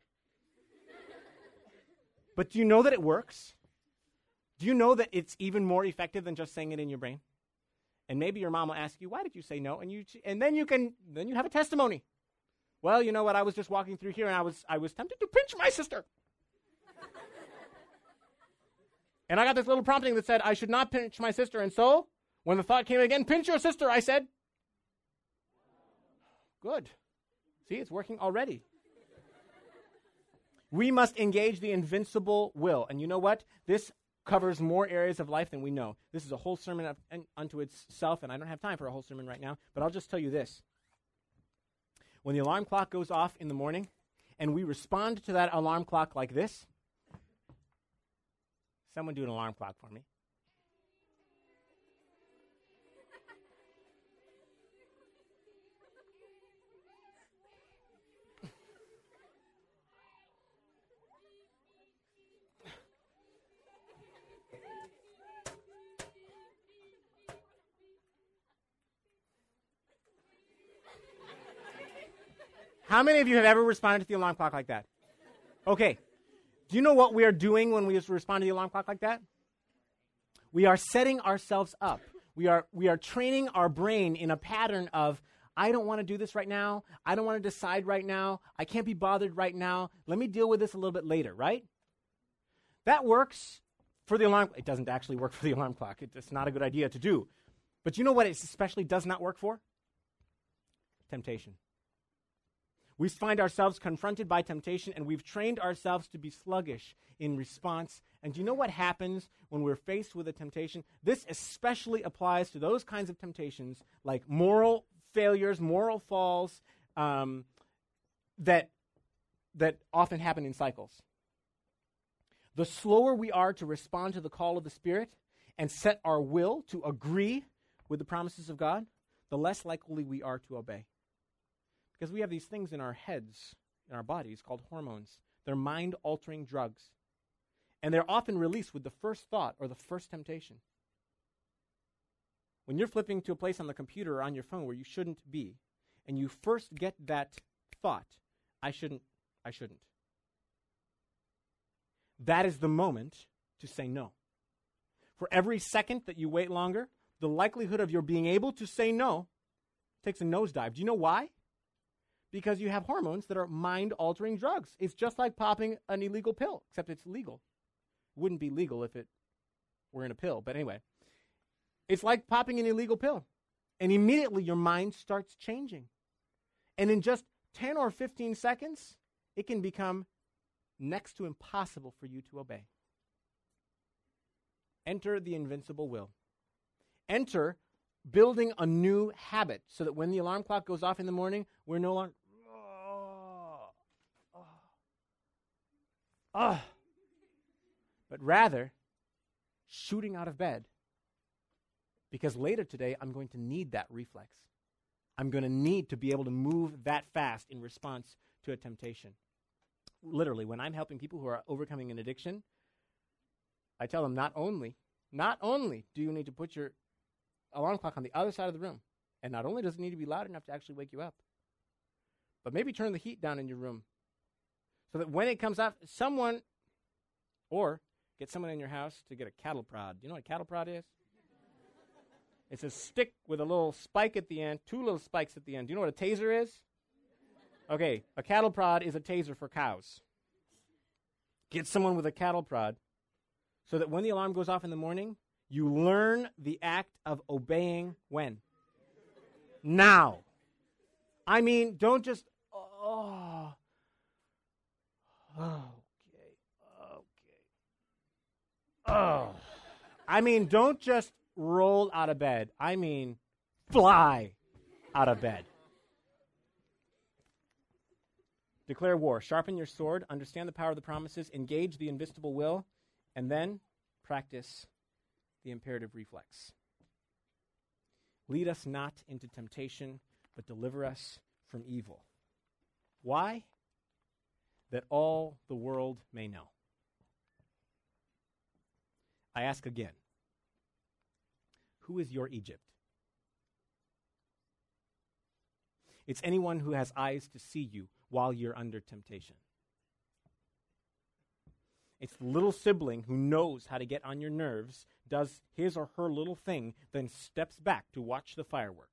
But do you know that it works? Do you know that it's even more effective than just saying it in your brain? And maybe your mom will ask you, why did you say no? And then you have a testimony. Well, you know what? I was just walking through here and I was tempted to pinch my sister. And I got this little prompting that said I should not pinch my sister. And so when the thought came again, pinch your sister, I said, good. See, it's working already. We must engage the invincible will. And you know what? This covers more areas of life than we know. This is a whole sermon unto itself, and I don't have time for a whole sermon right now, but I'll just tell you this. When the alarm clock goes off in the morning, and we respond to that alarm clock like this, someone do an alarm clock for me. How many of you have ever responded to the alarm clock like that? Okay. Do you know what we are doing when we respond to the alarm clock like that? We are setting ourselves up. We are training our brain in a pattern of, I don't want to do this right now. I don't want to decide right now. I can't be bothered right now. Let me deal with this a little bit later, right? That works for the alarm. It doesn't actually work for the alarm clock. It's not a good idea to do. But you know what it especially does not work for? Temptation. We find ourselves confronted by temptation, and we've trained ourselves to be sluggish in response. And do you know what happens when we're faced with a temptation? This especially applies to those kinds of temptations like moral failures, moral falls, that often happen in cycles. The slower we are to respond to the call of the Spirit and set our will to agree with the promises of God, the less likely we are to obey. Because we have these things in our heads, in our bodies, called hormones. They're mind-altering drugs. And they're often released with the first thought or the first temptation. When you're flipping to a place on the computer or on your phone where you shouldn't be, and you first get that thought, I shouldn't. That is the moment to say no. For every second that you wait longer, the likelihood of your being able to say no takes a nosedive. Do you know why? Because you have hormones that are mind-altering drugs. It's just like popping an illegal pill, except it's legal. It wouldn't be legal if it were in a pill, but anyway. It's like popping an illegal pill. And immediately your mind starts changing. And in just 10 or 15 seconds, it can become next to impossible for you to obey. Enter the invincible will. Enter building a new habit so that when the alarm clock goes off in the morning, we're no longer, but rather shooting out of bed Because later today, I'm going to need that reflex. I'm going to need to be able to move that fast in response to a temptation. Literally, when I'm helping people who are overcoming an addiction, I tell them not only do you need to put your alarm clock on the other side of the room, and not only does it need to be loud enough to actually wake you up, but maybe turn the heat down in your room so that when it comes up, or get someone in your house to get a cattle prod. You know what a cattle prod is? It's a stick with a little spike at the end, 2 little spikes at the end. Do you know what a taser is? Okay, a cattle prod is a taser for cows. Get someone with a cattle prod so that when the alarm goes off in the morning, you learn the act of obeying when? Now. I mean, don't just, I mean, don't just roll out of bed. I mean, fly out of bed. Declare war. Sharpen your sword. Understand the power of the promises. Engage the invisible will. And then practice the imperative reflex. Lead us not into temptation, but deliver us from evil. Why? That all the world may know. I ask again, who is your Egypt? It's anyone who has eyes to see you while you're under temptation. It's the little sibling who knows how to get on your nerves, does his or her little thing, then steps back to watch the fireworks.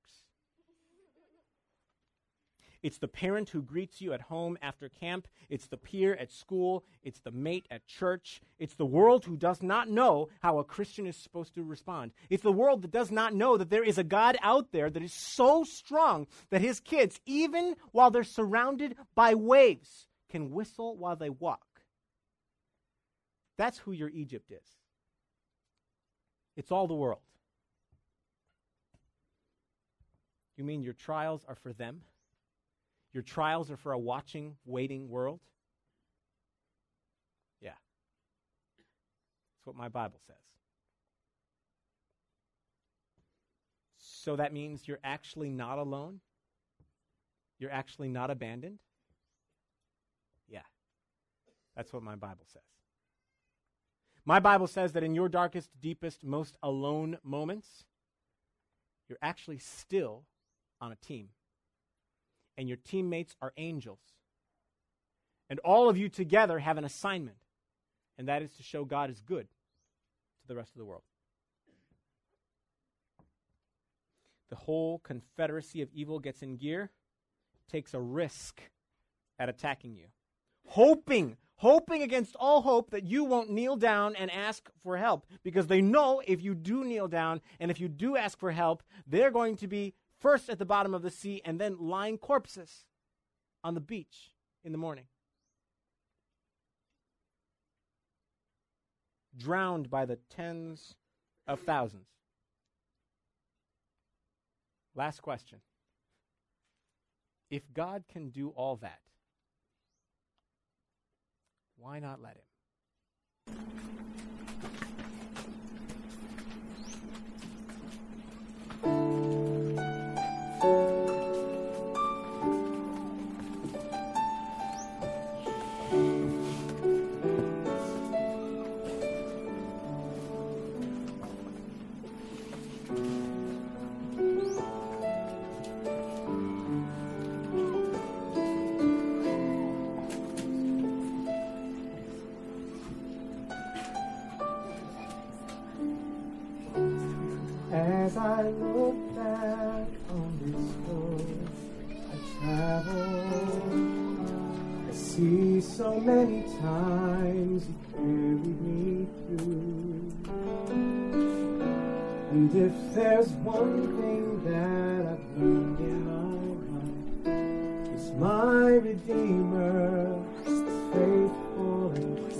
It's the parent who greets you at home after camp. It's the peer at school. It's the mate at church. It's the world who does not know how a Christian is supposed to respond. It's the world that does not know that there is a God out there that is so strong that his kids, even while they're surrounded by waves, can whistle while they walk. That's who your Egypt is. It's all the world. You mean your trials are for them? Your trials are for a watching, waiting world? Yeah. That's what my Bible says. So that means you're actually not alone? You're actually not abandoned? Yeah. That's what my Bible says. My Bible says that in your darkest, deepest, most alone moments, you're actually still on a team. And your teammates are angels. And all of you together have an assignment, and that is to show God is good to the rest of the world. The whole confederacy of evil gets in gear, takes a risk at attacking you, hoping against all hope that you won't kneel down and ask for help, because they know if you do kneel down and if you do ask for help, they're going to be first at the bottom of the sea and then lying corpses on the beach in the morning. Drowned by the tens of thousands. Last question. If God can do all that, why not let him? As I look back on this road I traveled, I see so many times you carried me through. And if there's one thing that I've learned in my life, it's my Redeemer is faithful and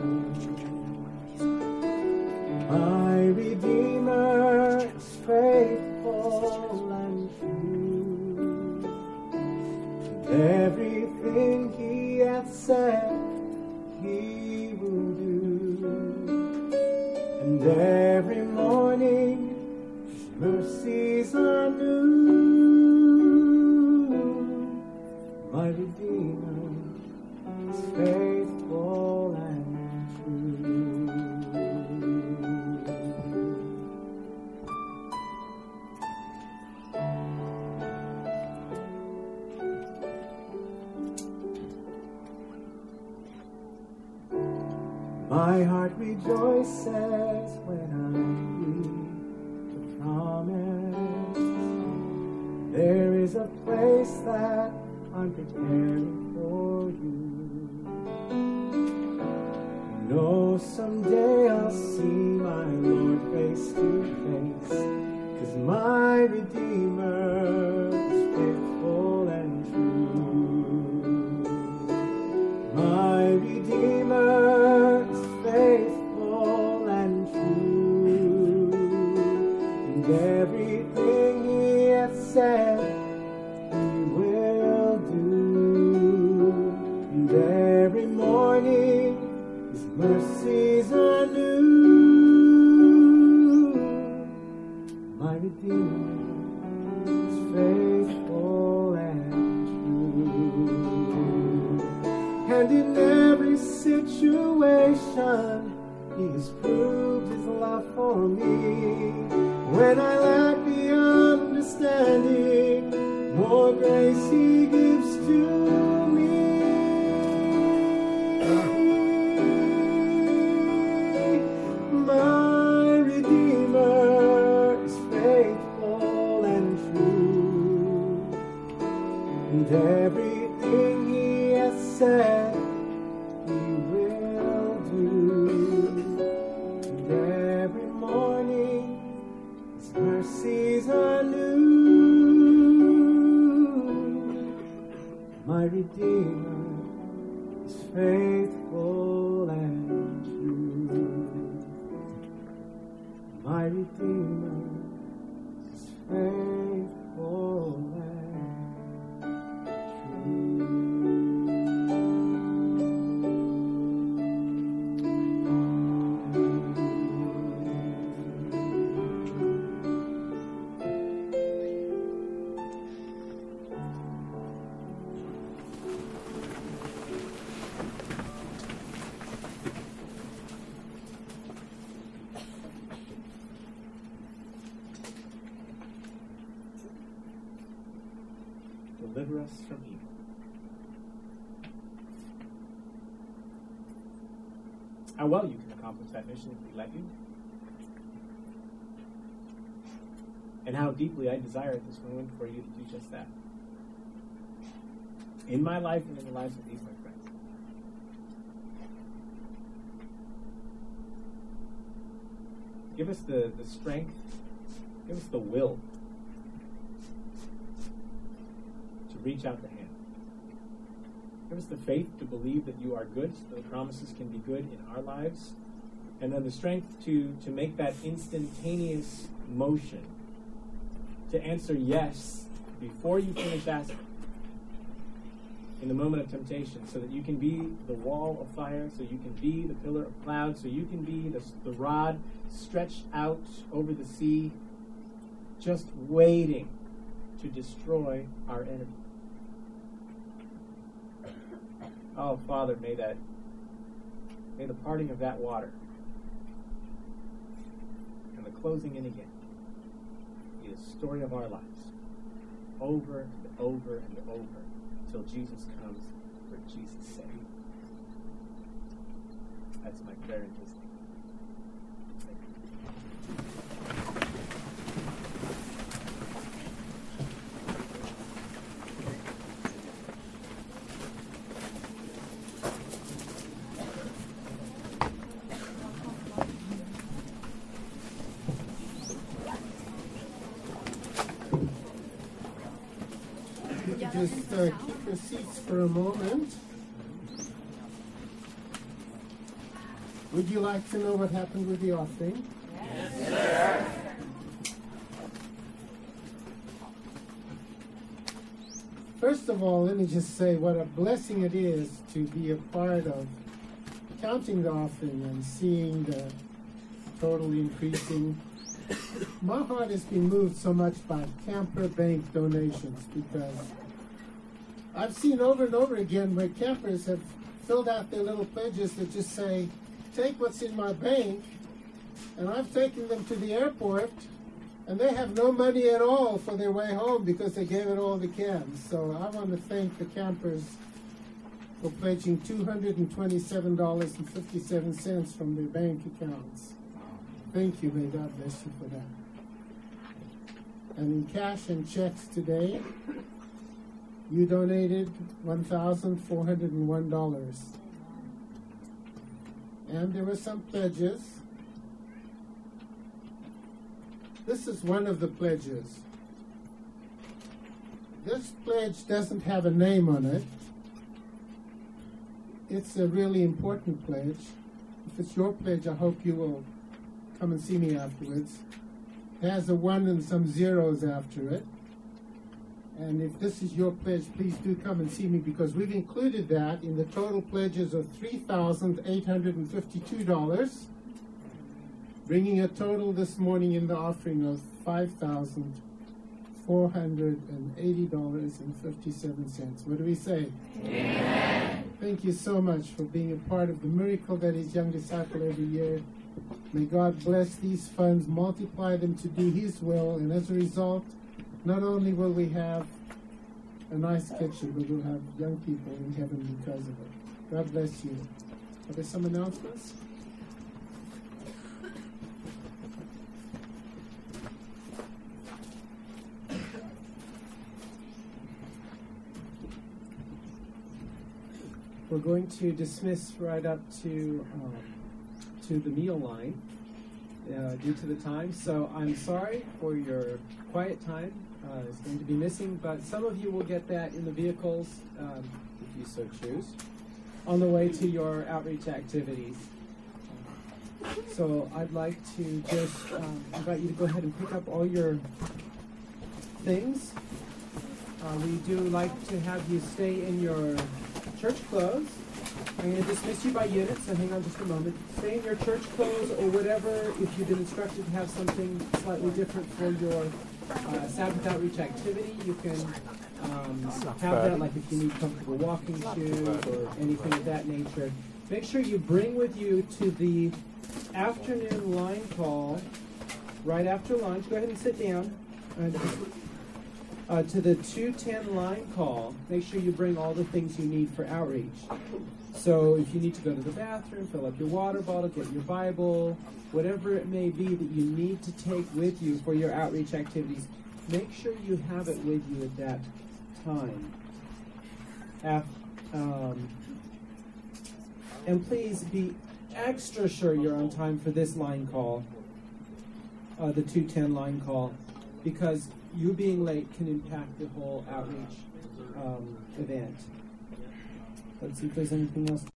true. My Redeemer is faithful and true. And everything he hath said, he will do. And every morning mercies are new. My Redeemer is faithful and true. My heart rejoices when I read the promise. There is a place that I'm preparing for you. No, someday I'll see my Lord face to face, 'cause my Redeemer is faithful and true. My Redeemer is faithful and true, and everything he has said he will do. And every morning his mercies are new. My Redeemer is faithful and true. And in every situation he has proved his love for me. When I lack the understanding, more grace he gives to me. My Redeemer is faithful and true, and everything he has said he will do. And every morning his mercies are new. My Redeemer is faithful and true. My Redeemer is faithful and true. Deliver us from evil. How well you can accomplish that mission if we let you. And how deeply I desire at this moment for you to do just that. In my life and in the lives of these, my friends. Give us the strength, give us the will to reach out the hand. Give us the faith to believe that you are good, so the promises can be good in our lives. And then the strength to make that instantaneous motion, to answer yes before you finish asking in the moment of temptation, so that you can be the wall of fire, so you can be the pillar of cloud, so you can be the rod stretched out over the sea, just waiting to destroy our enemy. Oh, Father, may the parting of that water and the closing in again be the story of our lives, over and over and over, till Jesus comes for Jesus' sake. That's my prayer in his name. Just keep your seats for a moment. Would you like to know what happened with the offering? Yes, sir. First of all, let me just say what a blessing it is to be a part of counting the offering and seeing the total increasing My heart has been moved so much by camper bank donations because I've seen over and over again where campers have filled out their little pledges that just say, take what's in my bank, and I've taken them to the airport, and they have no money at all for their way home because they gave it all to CAMS. So I want to thank the campers for pledging $227.57 from their bank accounts. Thank you. May God bless you for that. And in cash and checks today, you donated $1,401. And there were some pledges. This is one of the pledges. This pledge doesn't have a name on it. It's a really important pledge. If it's your pledge, I hope you will come and see me afterwards. It has a 1 and some zeros after it. And if this is your pledge, please do come and see me because we've included that in the total pledges of $3,852, bringing a total this morning in the offering of $5,480.57. What do we say? Amen. Thank you so much for being a part of the miracle that is Young Disciple every year. May God bless these funds, multiply them to do His will, and as a result, not only will we have a nice kitchen, but we'll have young people in heaven because of it. God bless you. Are there some announcements? We're going to dismiss right up to the meal line due to the time. So I'm sorry for your quiet time. It's going to be missing, but some of you will get that in the vehicles, if you so choose, on the way to your outreach activities. So I'd like to just invite you to go ahead and pick up all your things. We do like to have you stay in your church clothes. I'm going to dismiss you by units, so hang on just a moment. Stay in your church clothes or whatever. If you've been instructed to have something slightly different for your Sabbath outreach activity, you can have that, like if you need comfortable walking shoes or anything of that nature. Make sure you bring with you to the afternoon line call right after lunch. Go ahead and sit down. To the 2:10 line call, make sure you bring all the things you need for outreach. So if you need to go to the bathroom, fill up your water bottle, get your Bible, whatever it may be that you need to take with you for your outreach activities, make sure you have it with you at that time. And please be extra sure you're on time for this line call, the 2:10 line call, because you being late can impact the whole outreach event. Let's see if there's anything else.